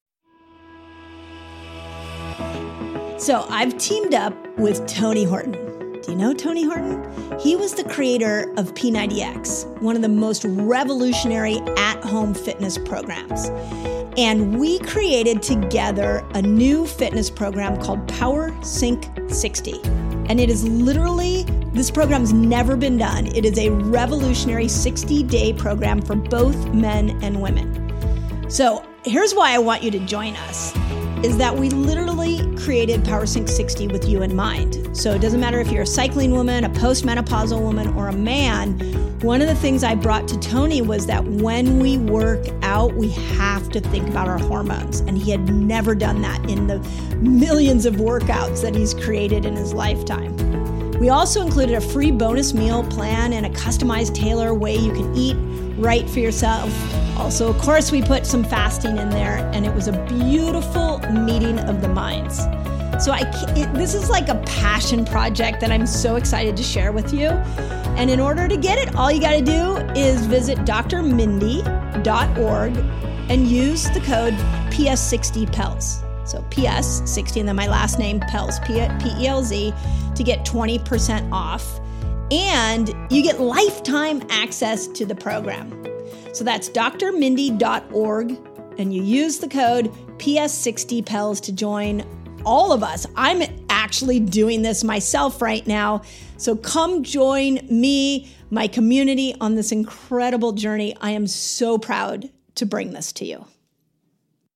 So I've teamed up with Tony Horton. Do you know Tony Horton? He was the creator of P90X, one of the most revolutionary at-home fitness programs. And we created together a new fitness program called Power Sync 60. And it is literally, this program's never been done. It is a revolutionary 60-day program for both men and women. So here's why I want you to join us, is that we literally created Power Sync 60 with you in mind. So it doesn't matter if you're a cycling woman, a postmenopausal woman, or a man. One of the things I brought to Tony was that when we work out, we have to think about our hormones. And he had never done that in the millions of workouts that he's created in his lifetime. We also included a free bonus meal plan and a customized tailor way you can eat right for yourself. Also, of course, we put some fasting in there, and it was a beautiful meeting of the minds. So this is like a passion project that I'm so excited to share with you. And in order to get it, all you got to do is visit drmindy.org and use the code PS60PELZ. So PS60 and then my last name, PELZ, P-E-L-Z, to get 20% off. And you get lifetime access to the program. So that's drmindy.org, and you use the code PS60PELZ to join all of us. I'm actually doing this myself right now. So come join me, my community, on this incredible journey. I am so proud to bring this to you.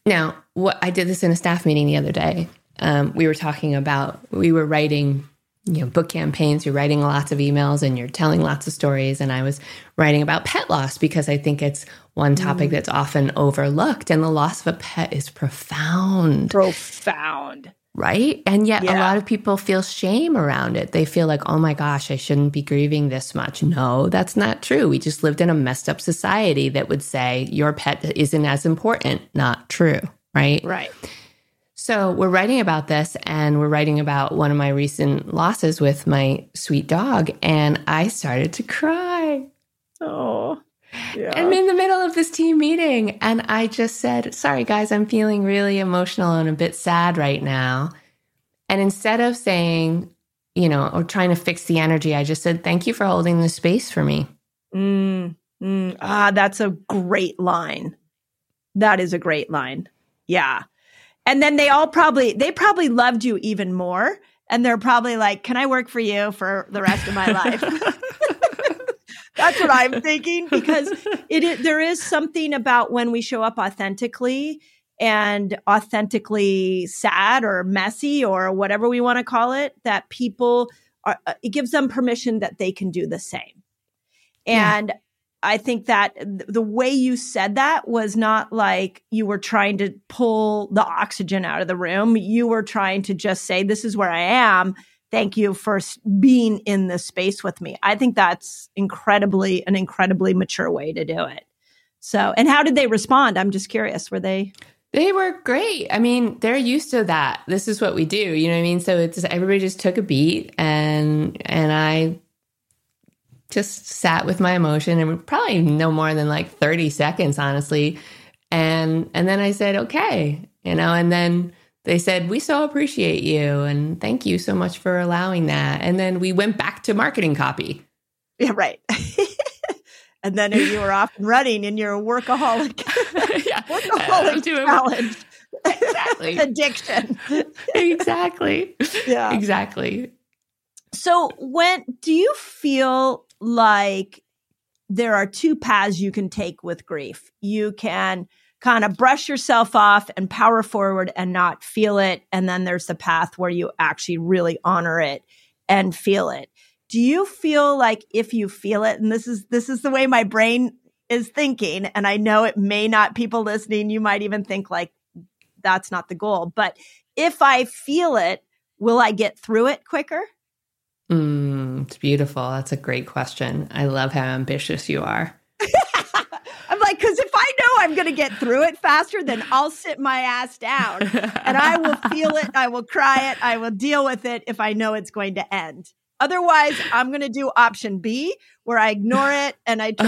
Now, what I did this in a staff meeting the other day. We were writing, book campaigns, you're writing lots of emails and you're telling lots of stories. And I was writing about pet loss because I think it's one topic that's often overlooked. And the loss of a pet is profound. Profound. Right? And yet a lot of people feel shame around it. They feel like, oh my gosh, I shouldn't be grieving this much. No, that's not true. We just lived in a messed up society that would say your pet isn't as important. Not true. Right? Right. So we're writing about this, and we're writing about one of my recent losses with my sweet dog, and I started to cry. Oh, yeah. I'm in the middle of this team meeting, and I just said, sorry, guys, I'm feeling really emotional and a bit sad right now. And instead of saying, or trying to fix the energy, I just said, thank you for holding this space for me. That's a great line. That is a great line. Yeah. And then they probably loved you even more. And they're probably like, can I work for you for the rest of my life? That's what I'm thinking, because there is something about when we show up authentically and authentically sad or messy or whatever we want to call it, that people it gives them permission that they can do the same. And I think that the way you said that was not like you were trying to pull the oxygen out of the room. You were trying to just say, this is where I am. Thank you for being in this space with me. I think that's an incredibly mature way to do it. So, and how did they respond? I'm just curious. Were they? They were great. I mean, they're used to that. This is what we do. You know what I mean? So everybody just took a beat, and I just sat with my emotion, and probably no more than like 30 seconds, honestly. And then I said, okay, and then they said, we so appreciate you. And thank you so much for allowing that. And then we went back to marketing copy. Yeah, right. And then you were off and running in your workaholic challenge. Exactly. Addiction. Exactly. Yeah. Exactly. So do you feel like there are two paths you can take with grief? You can kind of brush yourself off and power forward and not feel it. And then there's the path where you actually really honor it and feel it. Do you feel like if you feel it, and this is the way my brain is thinking, and I know it may not, people listening, you might even think like that's not the goal, but if I feel it, will I get through it quicker? It's beautiful. That's a great question. I love how ambitious you are. I'm like, because if I know I'm going to get through it faster, then I'll sit my ass down and I will feel it. I will cry it. I will deal with it if I know it's going to end. Otherwise, I'm going to do option B, where I ignore it and I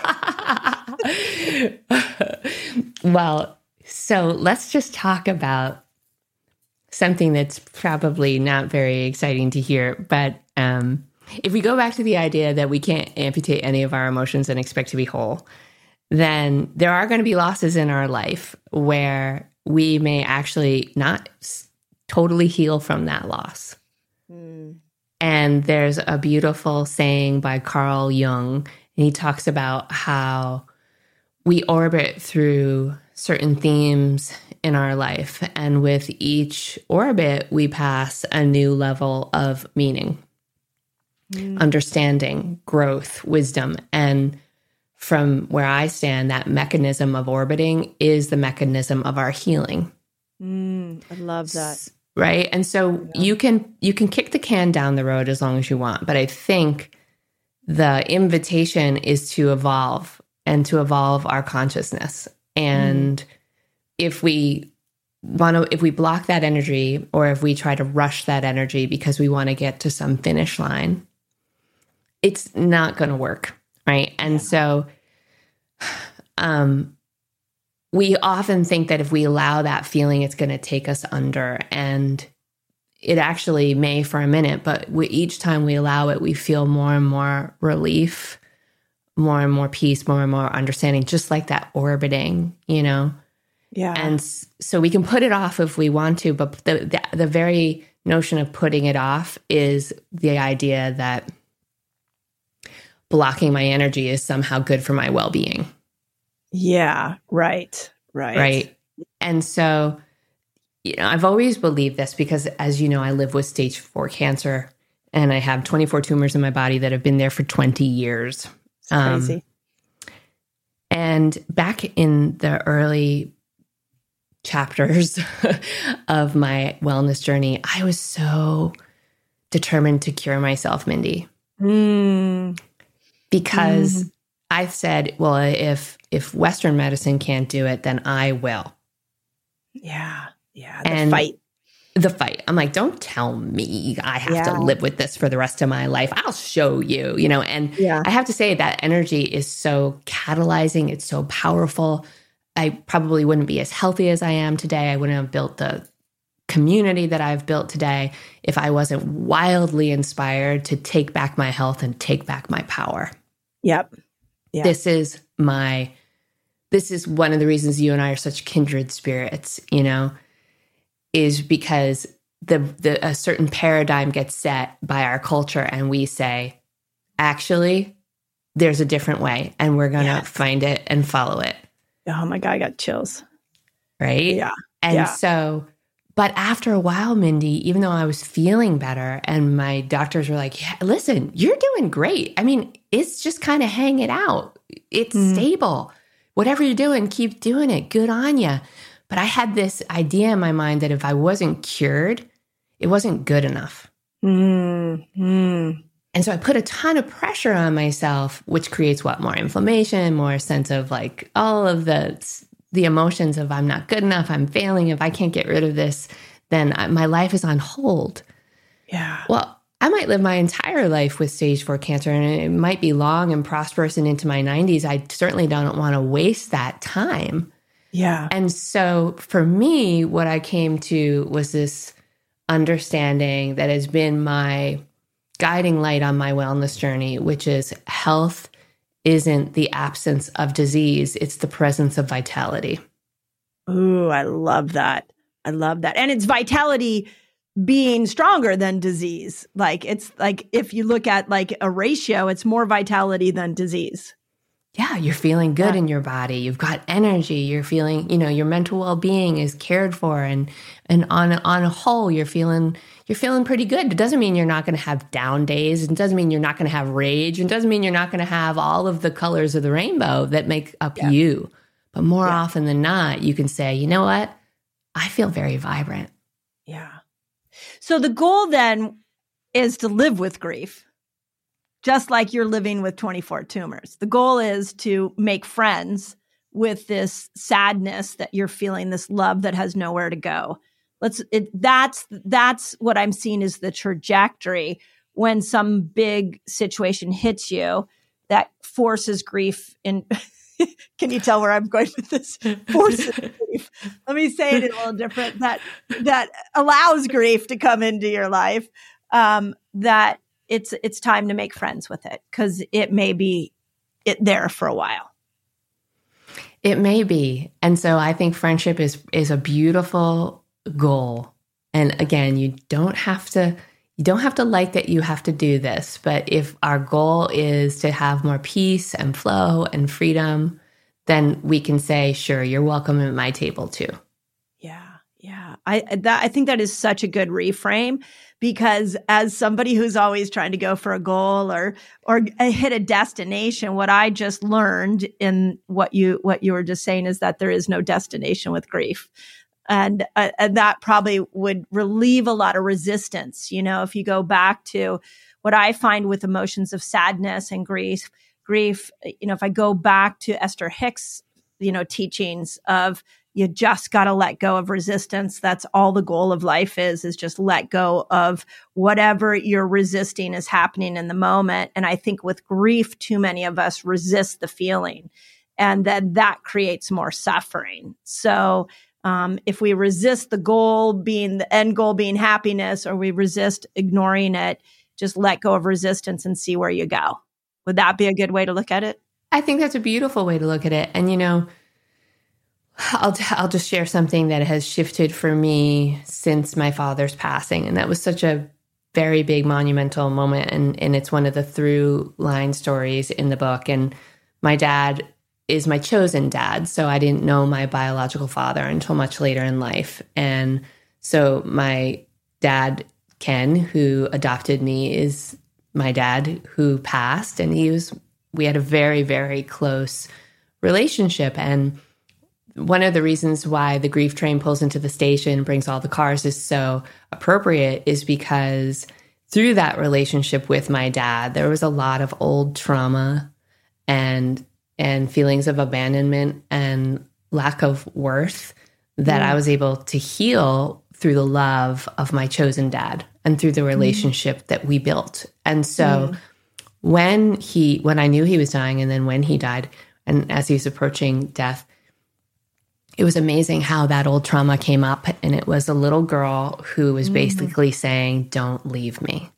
turn away. Well, so let's just talk about something that's probably not very exciting to hear, but if we go back to the idea that we can't amputate any of our emotions and expect to be whole, then there are going to be losses in our life where we may actually not totally heal from that loss. And there's a beautiful saying by Carl Jung, and he talks about how we orbit through certain themes in our life, and with each orbit, we pass a new level of meaning, understanding, growth, wisdom. And from where I stand, that mechanism of orbiting is the mechanism of our healing. I love that. Right. And so you can kick the can down the road as long as you want. But I think the invitation is to evolve and to evolve our consciousness. And if we block that energy, or if we try to rush that energy because we want to get to some finish line, it's not going to work. Right. And so we often think that if we allow that feeling, it's going to take us under, and it actually may for a minute, but each time we allow it, we feel more and more relief, more and more peace, more and more understanding, just like that orbiting, Yeah. And so we can put it off if we want to, but the very notion of putting it off is the idea that blocking my energy is somehow good for my well-being. Yeah, right. And so, I've always believed this because, as you know, I live with stage 4 cancer and I have 24 tumors in my body that have been there for 20 years. It's crazy. And back in the early chapters of my wellness journey, I was so determined to cure myself, Mindy. Because I said, well, if Western medicine can't do it, then I will. Yeah. The fight. I'm like, don't tell me I have to live with this for the rest of my life. I'll show you, and I have to say that energy is so catalyzing. It's so powerful. I probably wouldn't be as healthy as I am today. I wouldn't have built the community that I've built today if I wasn't wildly inspired to take back my health and take back my power. Yep. Yeah. This is one of the reasons you and I are such kindred spirits, is because a certain paradigm gets set by our culture and we say, actually, there's a different way and we're going to find it and follow it. Oh my God, I got chills. Right? Yeah. And so, but after a while, Mindy, even though I was feeling better and my doctors were like, yeah, listen, you're doing great. I mean, it's just kind of hang it out. It's stable. Whatever you're doing, keep doing it. Good on you. But I had this idea in my mind that if I wasn't cured, it wasn't good enough. And so I put a ton of pressure on myself, which creates more inflammation, more sense of like all of the emotions of I'm not good enough, I'm failing. If I can't get rid of this, then my life is on hold. Yeah. Well, I might live my entire life with stage 4 cancer and it might be long and prosperous and into my 90s. I certainly don't want to waste that time. Yeah. And so for me, what I came to was this understanding that has been my guiding light on my wellness journey, which is health isn't the absence of disease. It's the presence of vitality. Ooh, I love that. And it's vitality being stronger than disease. Like it's like, if you look at like a ratio, it's more vitality than disease. Yeah, you're feeling good in your body. You've got energy. You're feeling, your mental well-being is cared for, and on a whole, you're feeling pretty good. It doesn't mean you're not going to have down days. It doesn't mean you're not going to have rage. It doesn't mean you're not going to have all of the colors of the rainbow that make up you. But more often than not, you can say, you know what? I feel very vibrant. Yeah. So the goal then is to live with grief. Just like you're living with 24 tumors. The goal is to make friends with this sadness that you're feeling, this love that has nowhere to go. That's what I'm seeing is the trajectory when some big situation hits you that forces grief in. Can you tell where I'm going with this? Forces grief. Let me say it a little different. That allows grief to come into your life. That it's time to make friends with it because it may be there for a while. It may be. And so I think friendship is a beautiful goal. And again, you don't have to like that you have to do this. But if our goal is to have more peace and flow and freedom, then we can say, sure, you're welcome at my table too. Yeah. I think that is such a good reframe. Because as somebody who's always trying to go for a goal or hit a destination, what I just learned in what you were just saying is that there is no destination with grief. And that probably would relieve a lot of resistance. If you go back to what I find with emotions of sadness and grief, if I go back to Esther Hicks, teachings of you just got to let go of resistance. That's all the goal of life is just let go of whatever you're resisting is happening in the moment. And I think with grief, too many of us resist the feeling, and then that creates more suffering. So if we resist the goal being the end goal being happiness, or we resist ignoring it, just let go of resistance and see where you go. Would that be a good way to look at it? I think that's a beautiful way to look at it. And, I'll just share something that has shifted for me since my father's passing. And that was such a very big monumental moment. And it's one of the through line stories in the book. And my dad is my chosen dad. So I didn't know my biological father until much later in life. And so my dad, Ken, who adopted me, is my dad who passed. And we had a very, very close relationship. And one of the reasons why the grief train pulls into the station, brings all the cars is so appropriate is because through that relationship with my dad, there was a lot of old trauma and feelings of abandonment and lack of worth that I was able to heal through the love of my chosen dad and through the relationship that we built. And so when I knew he was dying, and then when he died, and as he was approaching death, it was amazing how that old trauma came up. And it was a little girl who was basically saying, "Don't leave me."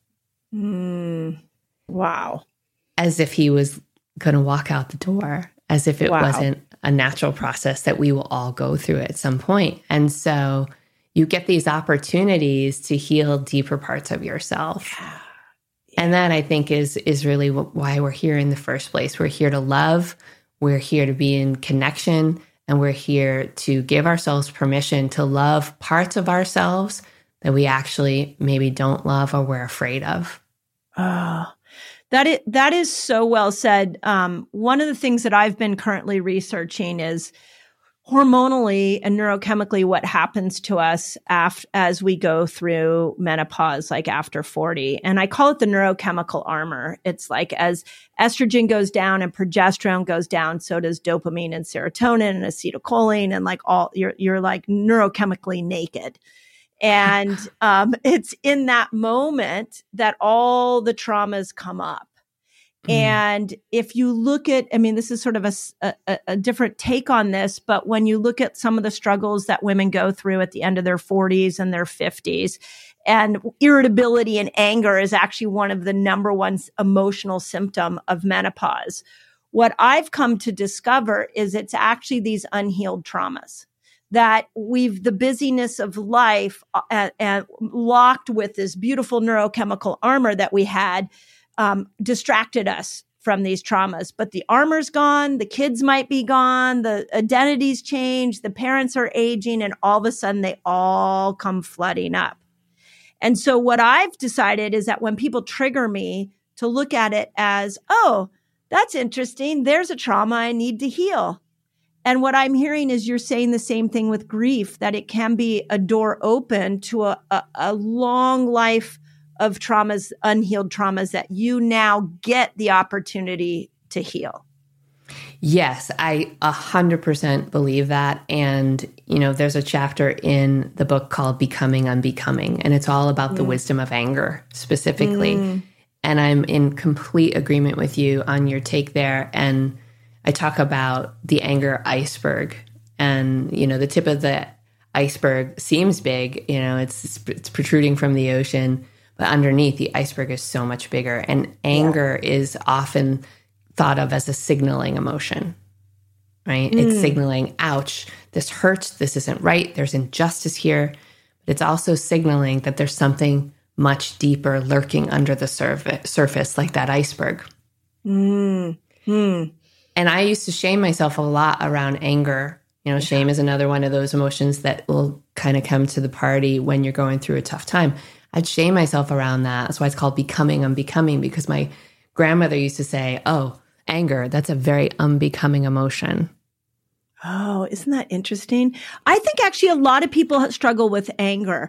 Wow. As if he was going to walk out the door, as if it wasn't a natural process that we will all go through at some point. And so you get these opportunities to heal deeper parts of yourself. Yeah. And that, I think, is really why we're here in the first place. We're here to love. We're here to be in connection. And we're here to give ourselves permission to love parts of ourselves that we actually maybe don't love or we're afraid of. That is so well said. One of the things that I've been currently researching is hormonally and neurochemically what happens to us as we go through menopause, like after 40. And I call it the neurochemical armor. It's like as estrogen goes down and progesterone goes down, so does dopamine and serotonin and acetylcholine, and like you're like neurochemically naked. And it's in that moment that all the traumas come up. And if you look at, I mean, this is sort of a different take on this, but when you look at some of the struggles that women go through at the end of their 40s and their 50s, and irritability and anger is actually one of the number one emotional symptom of menopause. What I've come to discover is it's actually these unhealed traumas that the busyness of life and locked with this beautiful neurochemical armor that we had distracted us from these traumas. But the armor's gone, the kids might be gone, the identity's changed, the parents are aging, and all of a sudden they all come flooding up. And so what I've decided is that when people trigger me, to look at it as, oh, that's interesting. There's a trauma I need to heal. And what I'm hearing is you're saying the same thing with grief, that it can be a door open to a long life of traumas, unhealed traumas that you now get the opportunity to heal. Yes, I 100% believe that. And, there's a chapter in the book called Becoming Unbecoming, and it's all about the wisdom of anger specifically. And I'm in complete agreement with you on your take there. And I talk about the anger iceberg, and, the tip of the iceberg seems big, it's protruding from the ocean, but underneath the iceberg is so much bigger. And anger is often thought of as a signaling emotion, right? It's signaling, ouch, this hurts, this isn't right, there's injustice here. But it's also signaling that there's something much deeper lurking under the surface, like that iceberg. And I used to shame myself a lot around anger. Shame is another one of those emotions that will kind of come to the party when you're going through a tough time. I'd shame myself around that. That's why it's called Becoming Unbecoming, because my grandmother used to say, oh, anger, that's a very unbecoming emotion. Oh, isn't that interesting? I think actually a lot of people struggle with anger.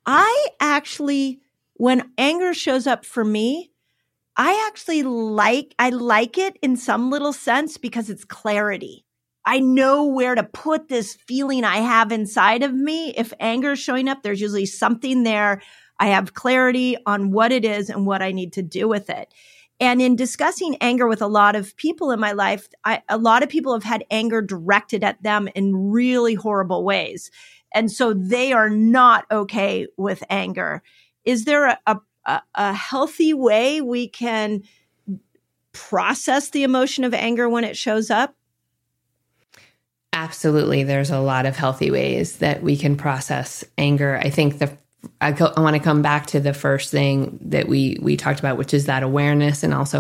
When anger shows up for me, I like it in some little sense because it's clarity. I know where to put this feeling I have inside of me. If anger is showing up, there's usually something there. I have clarity on what it is and what I need to do with it. And in discussing anger with a lot of people in my life, a lot of people have had anger directed at them in really horrible ways. And so they are not okay with anger. Is there a healthy way we can process the emotion of anger when it shows up? Absolutely. There's a lot of healthy ways that we can process anger. I think I want to come back to the first thing that we talked about, which is that awareness and also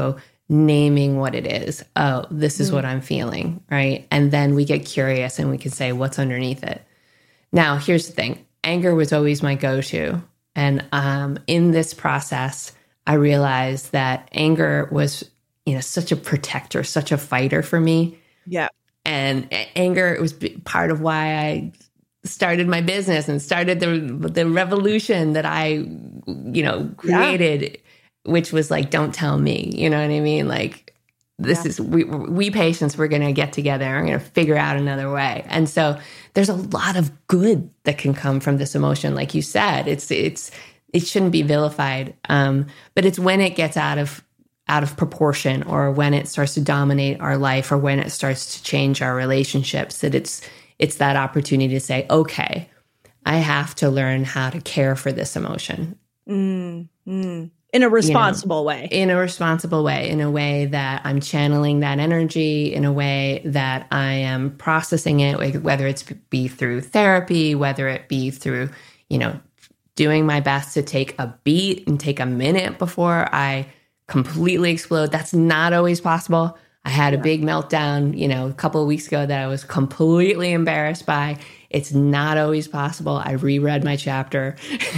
naming what it is. Oh, this is what I'm feeling, right? And then we get curious and we can say, what's underneath it? Now, here's the thing. Anger was always my go-to. And in this process, I realized that anger was, such a protector, such a fighter for me. Yeah. And anger was part of why I started my business and started the revolution that I, created, which was like, don't tell me, you know what I mean? Like, this is, we patients, we're going to get together. I'm going to figure out another way. And so there's a lot of good that can come from this emotion. Like you said, it shouldn't be vilified. But it's when it gets out of proportion, or when it starts to dominate our life, or when it starts to change our relationships, that it's that opportunity to say, okay, I have to learn how to care for this emotion. In a responsible way. In a responsible way, in a way that I'm channeling that energy, in a way that I am processing it, whether it's be through therapy, whether it be through, doing my best to take a beat and take a minute before I completely explode. That's not always possible. I had a big meltdown, a couple of weeks ago that I was completely embarrassed by. It's not always possible. I reread my chapter.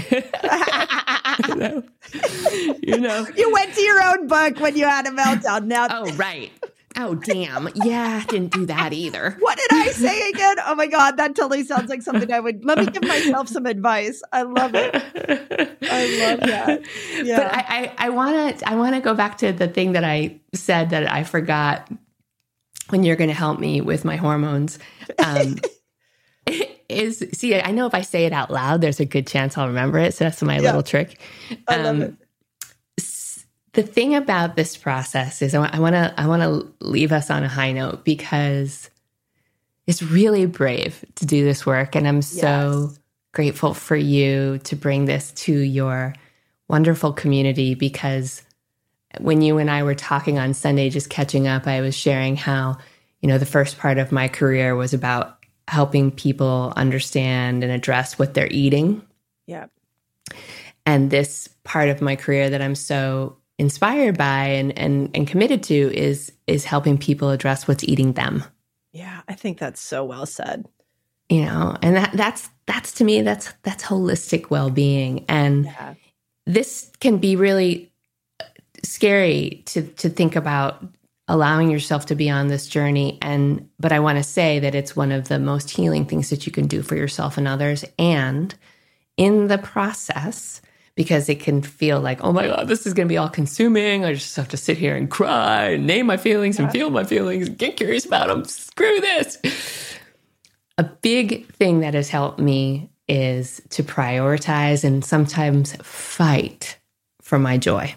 You went to your own book when you had a meltdown. Now, oh, right. Oh, damn. Yeah, I didn't do that either. What did I say again? Oh my God, that totally sounds like something I would. Let me give myself some advice. I love it. I love that. Yeah. But I want to go back to the thing that I said that I forgot when you're going to help me with my hormones. I know if I say it out loud, there's a good chance I'll remember it. So that's my little trick. I love it. The thing about this process is I want to leave us on a high note, because it's really brave to do this work. And I'm so grateful for you to bring this to your wonderful community, because when you and I were talking on Sunday, just catching up, I was sharing how, the first part of my career was about helping people understand and address what they're eating. Yeah. And this part of my career that I'm so inspired by and committed to is helping people address what's eating them. Yeah, I think that's so well said. And that's to me, that's holistic well-being. And this can be really scary to think about allowing yourself to be on this journey. But I want to say that it's one of the most healing things that you can do for yourself and others. And in the process, because it can feel like, oh my God, this is going to be all consuming. I just have to sit here and cry and name my feelings and feel my feelings and get curious about them. Screw this. A big thing that has helped me is to prioritize and sometimes fight for my joy.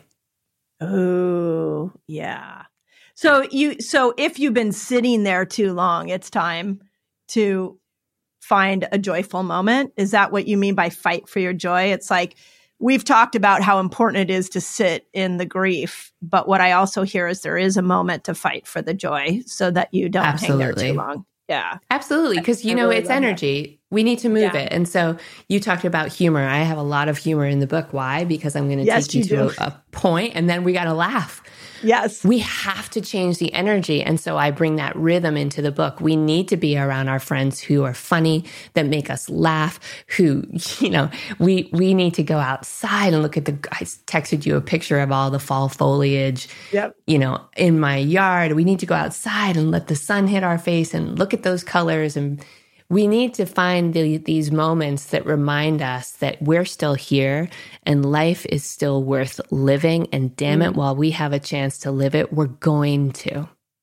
Oh, yeah. So if you've been sitting there too long, it's time to find a joyful moment. Is that what you mean by fight for your joy? It's like, we've talked about how important it is to sit in the grief, but what I also hear is there is a moment to fight for the joy so that you don't hang there too long. Yeah. Absolutely. Because, really it's energy. That. We need to move it. And so you talked about humor. I have a lot of humor in the book. Why? Because I'm going to take you to a point and then we got to laugh. Yes. We have to change the energy. And so I bring that rhythm into the book. We need to be around our friends who are funny, that make us laugh, who, we need to go outside and look at I texted you a picture of all the fall foliage, in my yard. We need to go outside and let the sun hit our face and look at those colors. And we need to find these moments that remind us that we're still here and life is still worth living. And damn it, while we have a chance to live it, we're going to.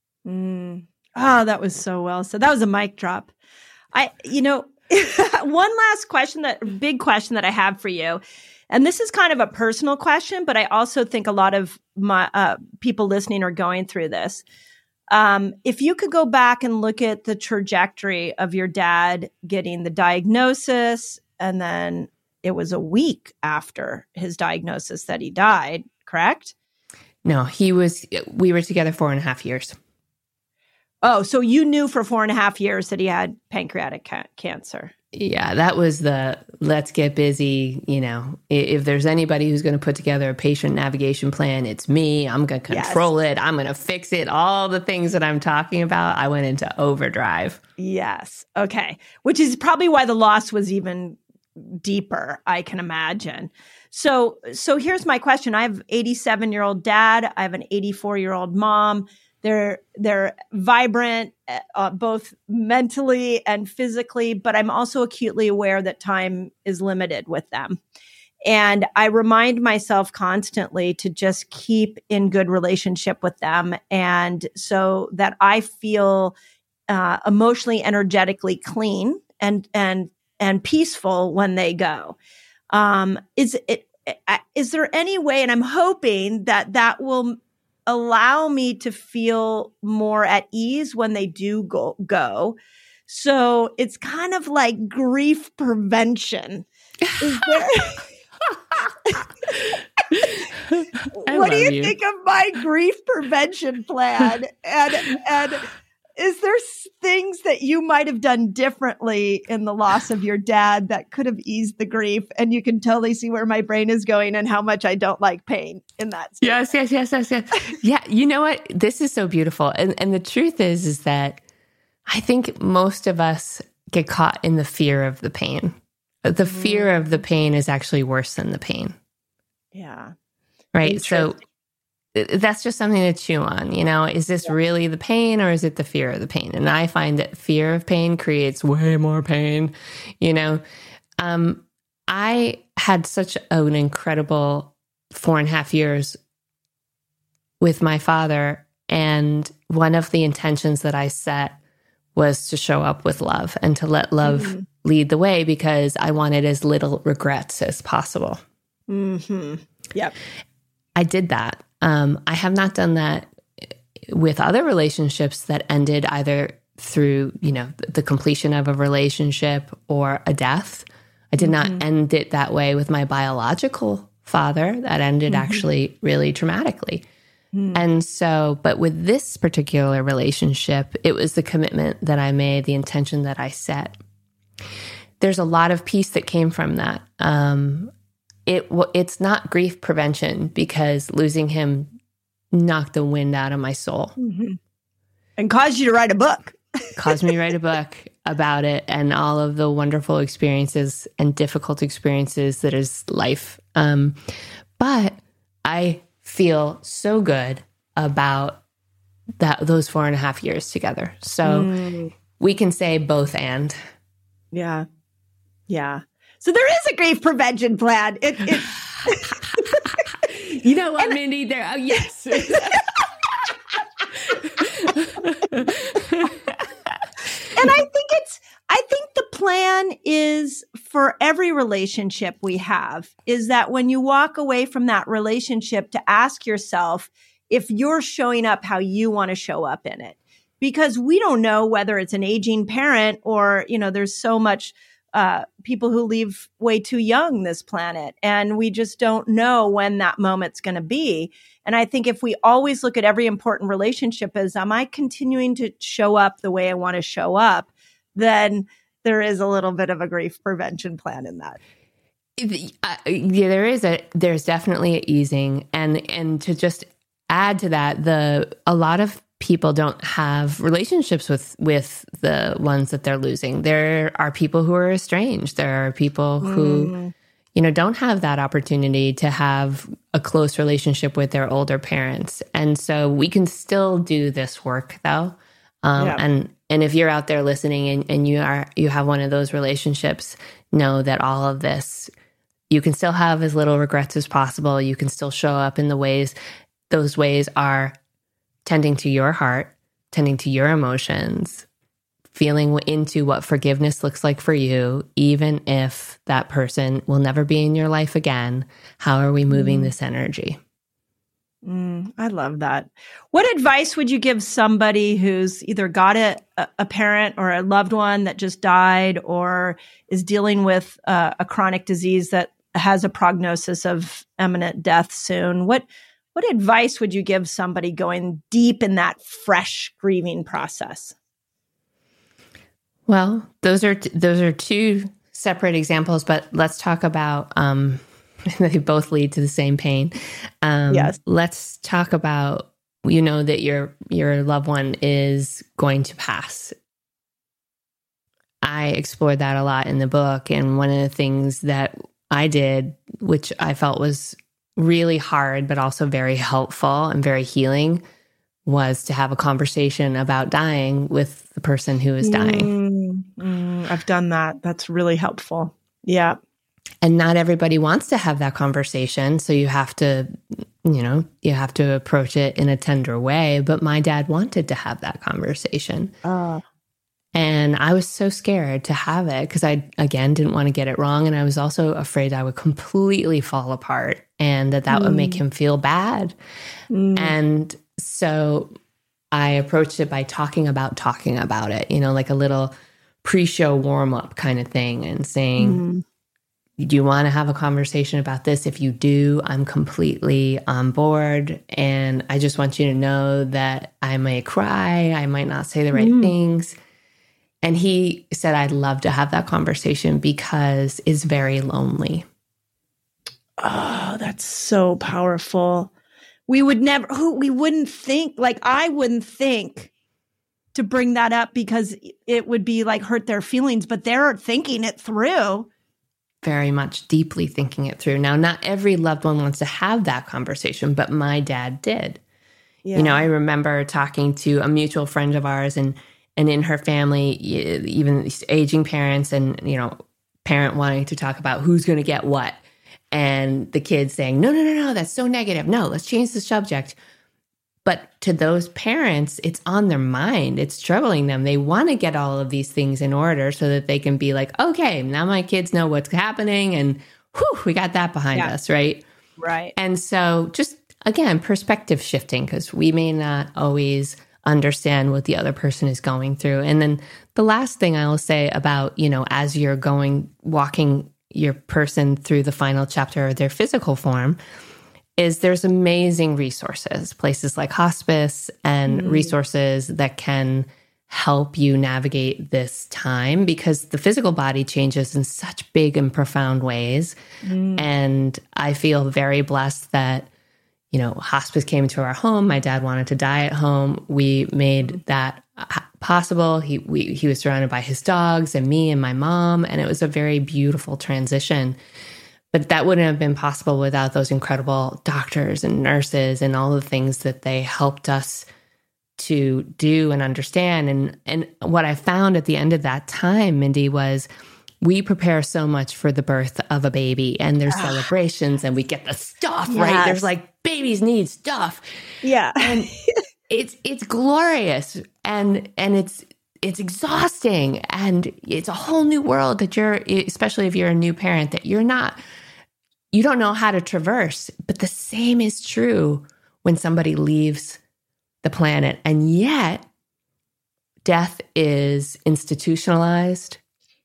Oh, that was so well said. That was a mic drop. One last question, big question that I have for you. And this is kind of a personal question, but I also think a lot of my people listening are going through this. If you could go back and look at the trajectory of your dad getting the diagnosis, and then it was a week after his diagnosis that he died, correct? No, we were together 4.5 years. Oh, so you knew for 4.5 years that he had pancreatic cancer. Yeah, that was the let's get busy. If there's anybody who's going to put together a patient navigation plan, it's me. I'm going to control it. I'm going to fix it. All the things that I'm talking about, I went into overdrive. Yes. Okay. Which is probably why the loss was even deeper, I can imagine. So here's my question. I have an 87-year-old dad. I have an 84-year-old mom. They're vibrant, both mentally and physically, but I'm also acutely aware that time is limited with them. And I remind myself constantly to just keep in good relationship with them. And so that I feel emotionally, energetically clean and peaceful when they go. Is there any way, and I'm hoping that will allow me to feel more at ease when they do go. So it's kind of like grief prevention. Is there? What do you think of my grief prevention plan? And is there things that you might have done differently in the loss of your dad that could have eased the grief? And you can totally see where my brain is going and how much I don't like pain in that state. Yes. Yeah. You know what? This is so beautiful. And the truth is that I think most of us get caught in the fear of the pain. The fear of the pain is actually worse than the pain. Yeah. Right. So that's just something to chew on. Is this really the pain or is it the fear of the pain? And I find that fear of pain creates way more pain. I had such an incredible 4.5 years with my father. And one of the intentions that I set was to show up with love and to let love lead the way, because I wanted as little regrets as possible. Mm-hmm. Yep. I did that. I have not done that with other relationships that ended either through, the completion of a relationship or a death. I did not end it that way with my biological father. That ended actually really traumatically. And so, but with this particular relationship, it was the commitment that I made, the intention that I set. There's a lot of peace that came from that. It's not grief prevention, because losing him knocked the wind out of my soul. And caused you to write a book. Caused me to write a book about it and all of the wonderful experiences and difficult experiences that is life. But I feel so good about those 4.5 years together. So we can say both and. Yeah. Yeah. So there is a grief prevention plan. You know what, Mindy? There. Oh, yes. And I think the plan is for every relationship we have is that when you walk away from that relationship, to ask yourself if you're showing up how you want to show up in it. Because we don't know whether it's an aging parent or, there's so much people who leave way too young this planet, and we just don't know when that moment's going to be. And I think if we always look at every important relationship as, am I continuing to show up the way I want to show up, then there is a little bit of a grief prevention plan in that. Yeah, there's definitely an easing. And to just add to that, a lot of people don't have relationships with the ones that they're losing. There are people who are estranged. There are people who, don't have that opportunity to have a close relationship with their older parents. And so we can still do this work though. And if you're out there listening and you have one of those relationships, know that all of this, you can still have as little regrets as possible. You can still show up in those ways are tending to your heart, tending to your emotions, feeling into what forgiveness looks like for you, even if that person will never be in your life again. How are we moving this energy? I love that. What advice would you give somebody who's either got a parent or a loved one that just died or is dealing with a chronic disease that has a prognosis of imminent death soon? What advice would you give somebody going deep in that fresh grieving process? Well, those are two separate examples, but let's talk about they both lead to the same pain. Yes. Let's talk about, you know, that your loved one is going to pass. I explored that a lot in the book, and one of the things that I did, which I felt was really hard but also very helpful and very healing, was to have a conversation about dying with the person who is dying. I've done that. That's really helpful. Yeah. And not everybody wants to have that conversation. So you have to, you have to approach it in a tender way. But my dad wanted to have that conversation. And I was so scared to have it because I, again, didn't want to get it wrong. And I was also afraid I would completely fall apart and that would make him feel bad. And so I approached it by talking about it, like a little pre-show warm-up kind of thing, and saying, do you want to have a conversation about this? If you do, I'm completely on board. And I just want you to know that I may cry. I might not say the right things. And he said, I'd love to have that conversation because it's very lonely. Oh, that's so powerful. We wouldn't think, like I wouldn't think to bring that up because it would be like hurt their feelings, but they're thinking it through. Very much deeply thinking it through. Now, not every loved one wants to have that conversation, but my dad did. Yeah. I remember talking to a mutual friend of ours, and in her family, even these aging parents and, parent wanting to talk about who's going to get what. And the kids saying, no, that's so negative. No, let's change the subject. But to those parents, it's on their mind. It's troubling them. They want to get all of these things in order so that they can be like, okay, now my kids know what's happening. And whew, we got that behind us, right? Right. And so just, again, perspective shifting, because we may not always understand what the other person is going through. And then the last thing I will say about, as you're walking your person through the final chapter of their physical form, is there's amazing resources, places like hospice and resources that can help you navigate this time, because the physical body changes in such big and profound ways. And I feel very blessed that, hospice came to our home. My dad wanted to die at home. We made that possible. He was surrounded by his dogs and me and my mom, and it was a very beautiful transition. But that wouldn't have been possible without those incredible doctors and nurses and all the things that they helped us to do and understand. And what I found at the end of that time, Mindy, was we prepare so much for the birth of a baby, and there's celebrations and we get the stuff, right? There's like, babies need stuff. Yeah. And it's glorious and it's exhausting, and it's a whole new world that especially if you're a new parent, that you don't know how to traverse. But the same is true when somebody leaves the planet. And yet, death is institutionalized,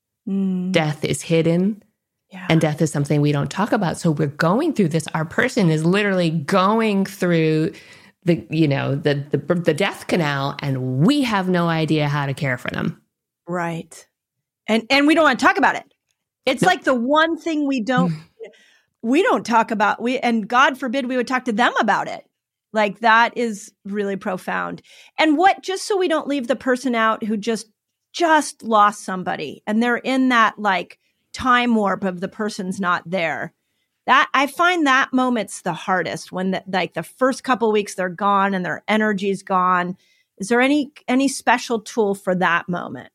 death is hidden, and death is something we don't talk about. So we're going through this. Our person is literally going through the death canal, and we have no idea how to care for them. Right. And we don't want to talk about it. It's like the one thing we don't talk about. And God forbid we would talk to them about it. Like, that is really profound. And just so we don't leave the person out who just lost somebody, and they're in that like time warp of the person's not there. That I find that moment's the hardest, when the first couple weeks they're gone and their energy's gone. Is there any special tool for that moment?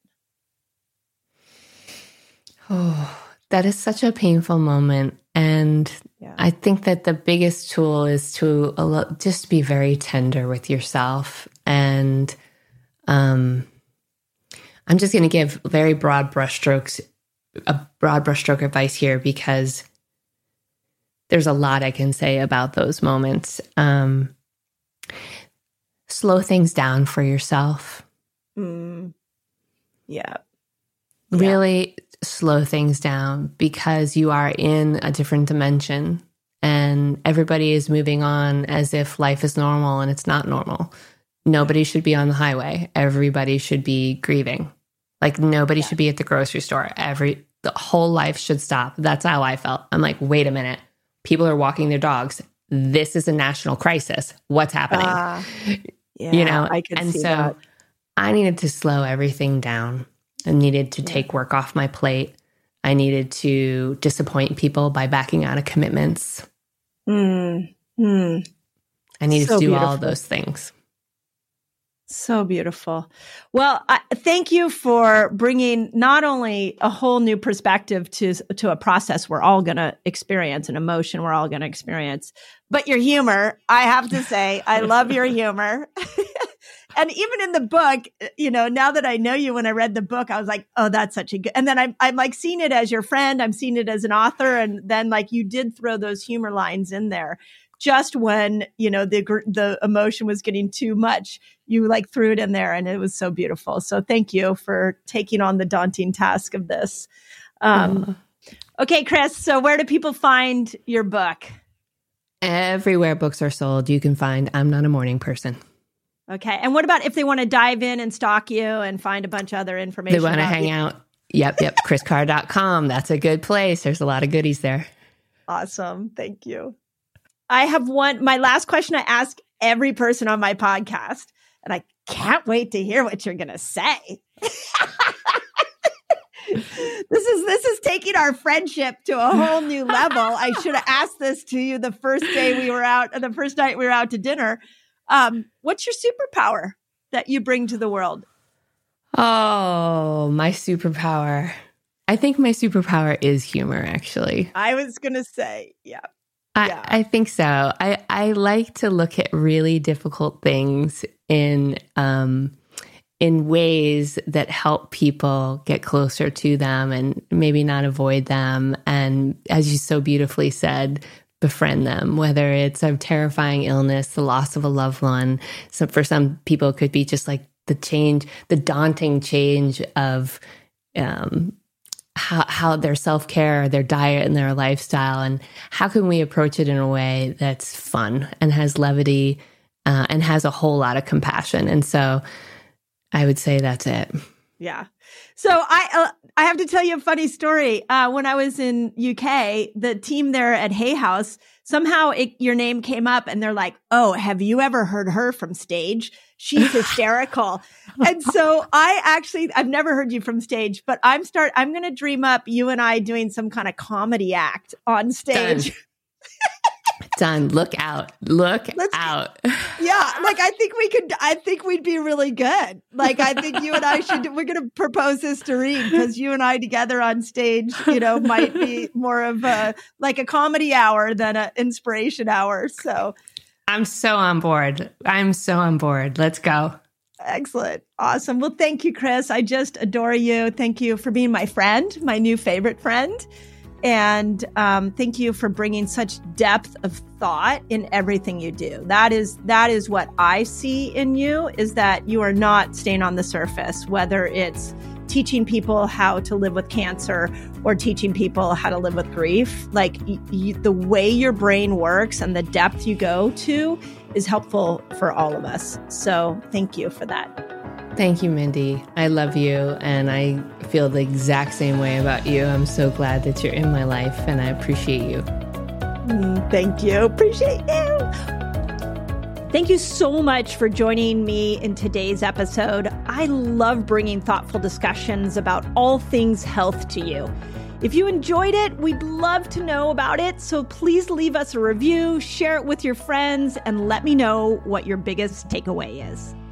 Oh, that is such a painful moment. And I think that the biggest tool is to just be very tender with yourself. And I'm just going to give very broad brushstroke advice here, because there's a lot I can say about those moments. Slow things down for yourself. Yeah. Really slow things down, because you are in a different dimension, and everybody is moving on as if life is normal, and it's not normal. Nobody should be on the highway. Everybody should be grieving. Like nobody should be at the grocery store. The whole life should stop. That's how I felt. I'm like, wait a minute. People are walking their dogs. This is a national crisis. What's happening? Yeah, I can see that. I needed to slow everything down. I needed to take work off my plate. I needed to disappoint people by backing out of commitments. I needed to do all of those things. So beautiful. Well, thank you for bringing not only a whole new perspective to a process we're all going to experience, an emotion we're all going to experience, but your humor. I have to say, I love your humor. And even in the book, now that I know you, when I read the book, I was like, oh, that's such a good, and then I'm like seeing it as your friend. I'm seeing it as an author. And then like you did throw those humor lines in there just when, the emotion was getting too much, you like threw it in there and it was so beautiful. So thank you for taking on the daunting task of this. Okay, Chris. So where do people find your book? Everywhere books are sold, you can find I'm Not a Morning Person. Okay. And what about if they want to dive in and stalk you and find a bunch of other information? They want to hang out. Yep. chriscarr.com. That's a good place. There's a lot of goodies there. Awesome. Thank you. I have my last question I ask every person on my podcast, and I can't wait to hear what you're going to say. This is taking our friendship to a whole new level. I should have asked this to you the first night we were out to dinner. What's your superpower that you bring to the world? Oh, my superpower. I think my superpower is humor, actually. I was going to say, yeah. I think so. I like to look at really difficult things in ways that help people get closer to them and maybe not avoid them. And as you so beautifully said, befriend them, whether it's a terrifying illness, the loss of a loved one. So for some people, it could be just like the daunting change of how their self-care, their diet, and their lifestyle, and how can we approach it in a way that's fun and has levity and has a whole lot of compassion. And so I would say that's it. Yeah. So I have to tell you a funny story. When I was in UK, the team there at Hay House, somehow your name came up and they're like, oh, have you ever heard her from stage? She's hysterical. And so I've never heard you from stage, but I'm going to dream up you and I doing some kind of comedy act on stage. Done. Look out. Look out. Yeah. Like, I think we'd be really good. Like, I think you and I we're going to propose this to Reed because you and I together on stage, might be more of a comedy hour than an inspiration hour. So I'm so on board. Let's go. Excellent. Awesome. Well, thank you, Chris. I just adore you. Thank you for being my friend, my new favorite friend. And thank you for bringing such depth of thought in everything you do. That is what I see in you, is that you are not staying on the surface, whether it's teaching people how to live with cancer or teaching people how to live with grief. Like the way your brain works and the depth you go to is helpful for all of us. So thank you for that. Thank you, Mindy. I love you, and I feel the exact same way about you. I'm so glad that you're in my life, and I appreciate you. Thank you. Appreciate you. Thank you so much for joining me in today's episode. I love bringing thoughtful discussions about all things health to you. If you enjoyed it, we'd love to know about it. So please leave us a review, share it with your friends, and let me know what your biggest takeaway is.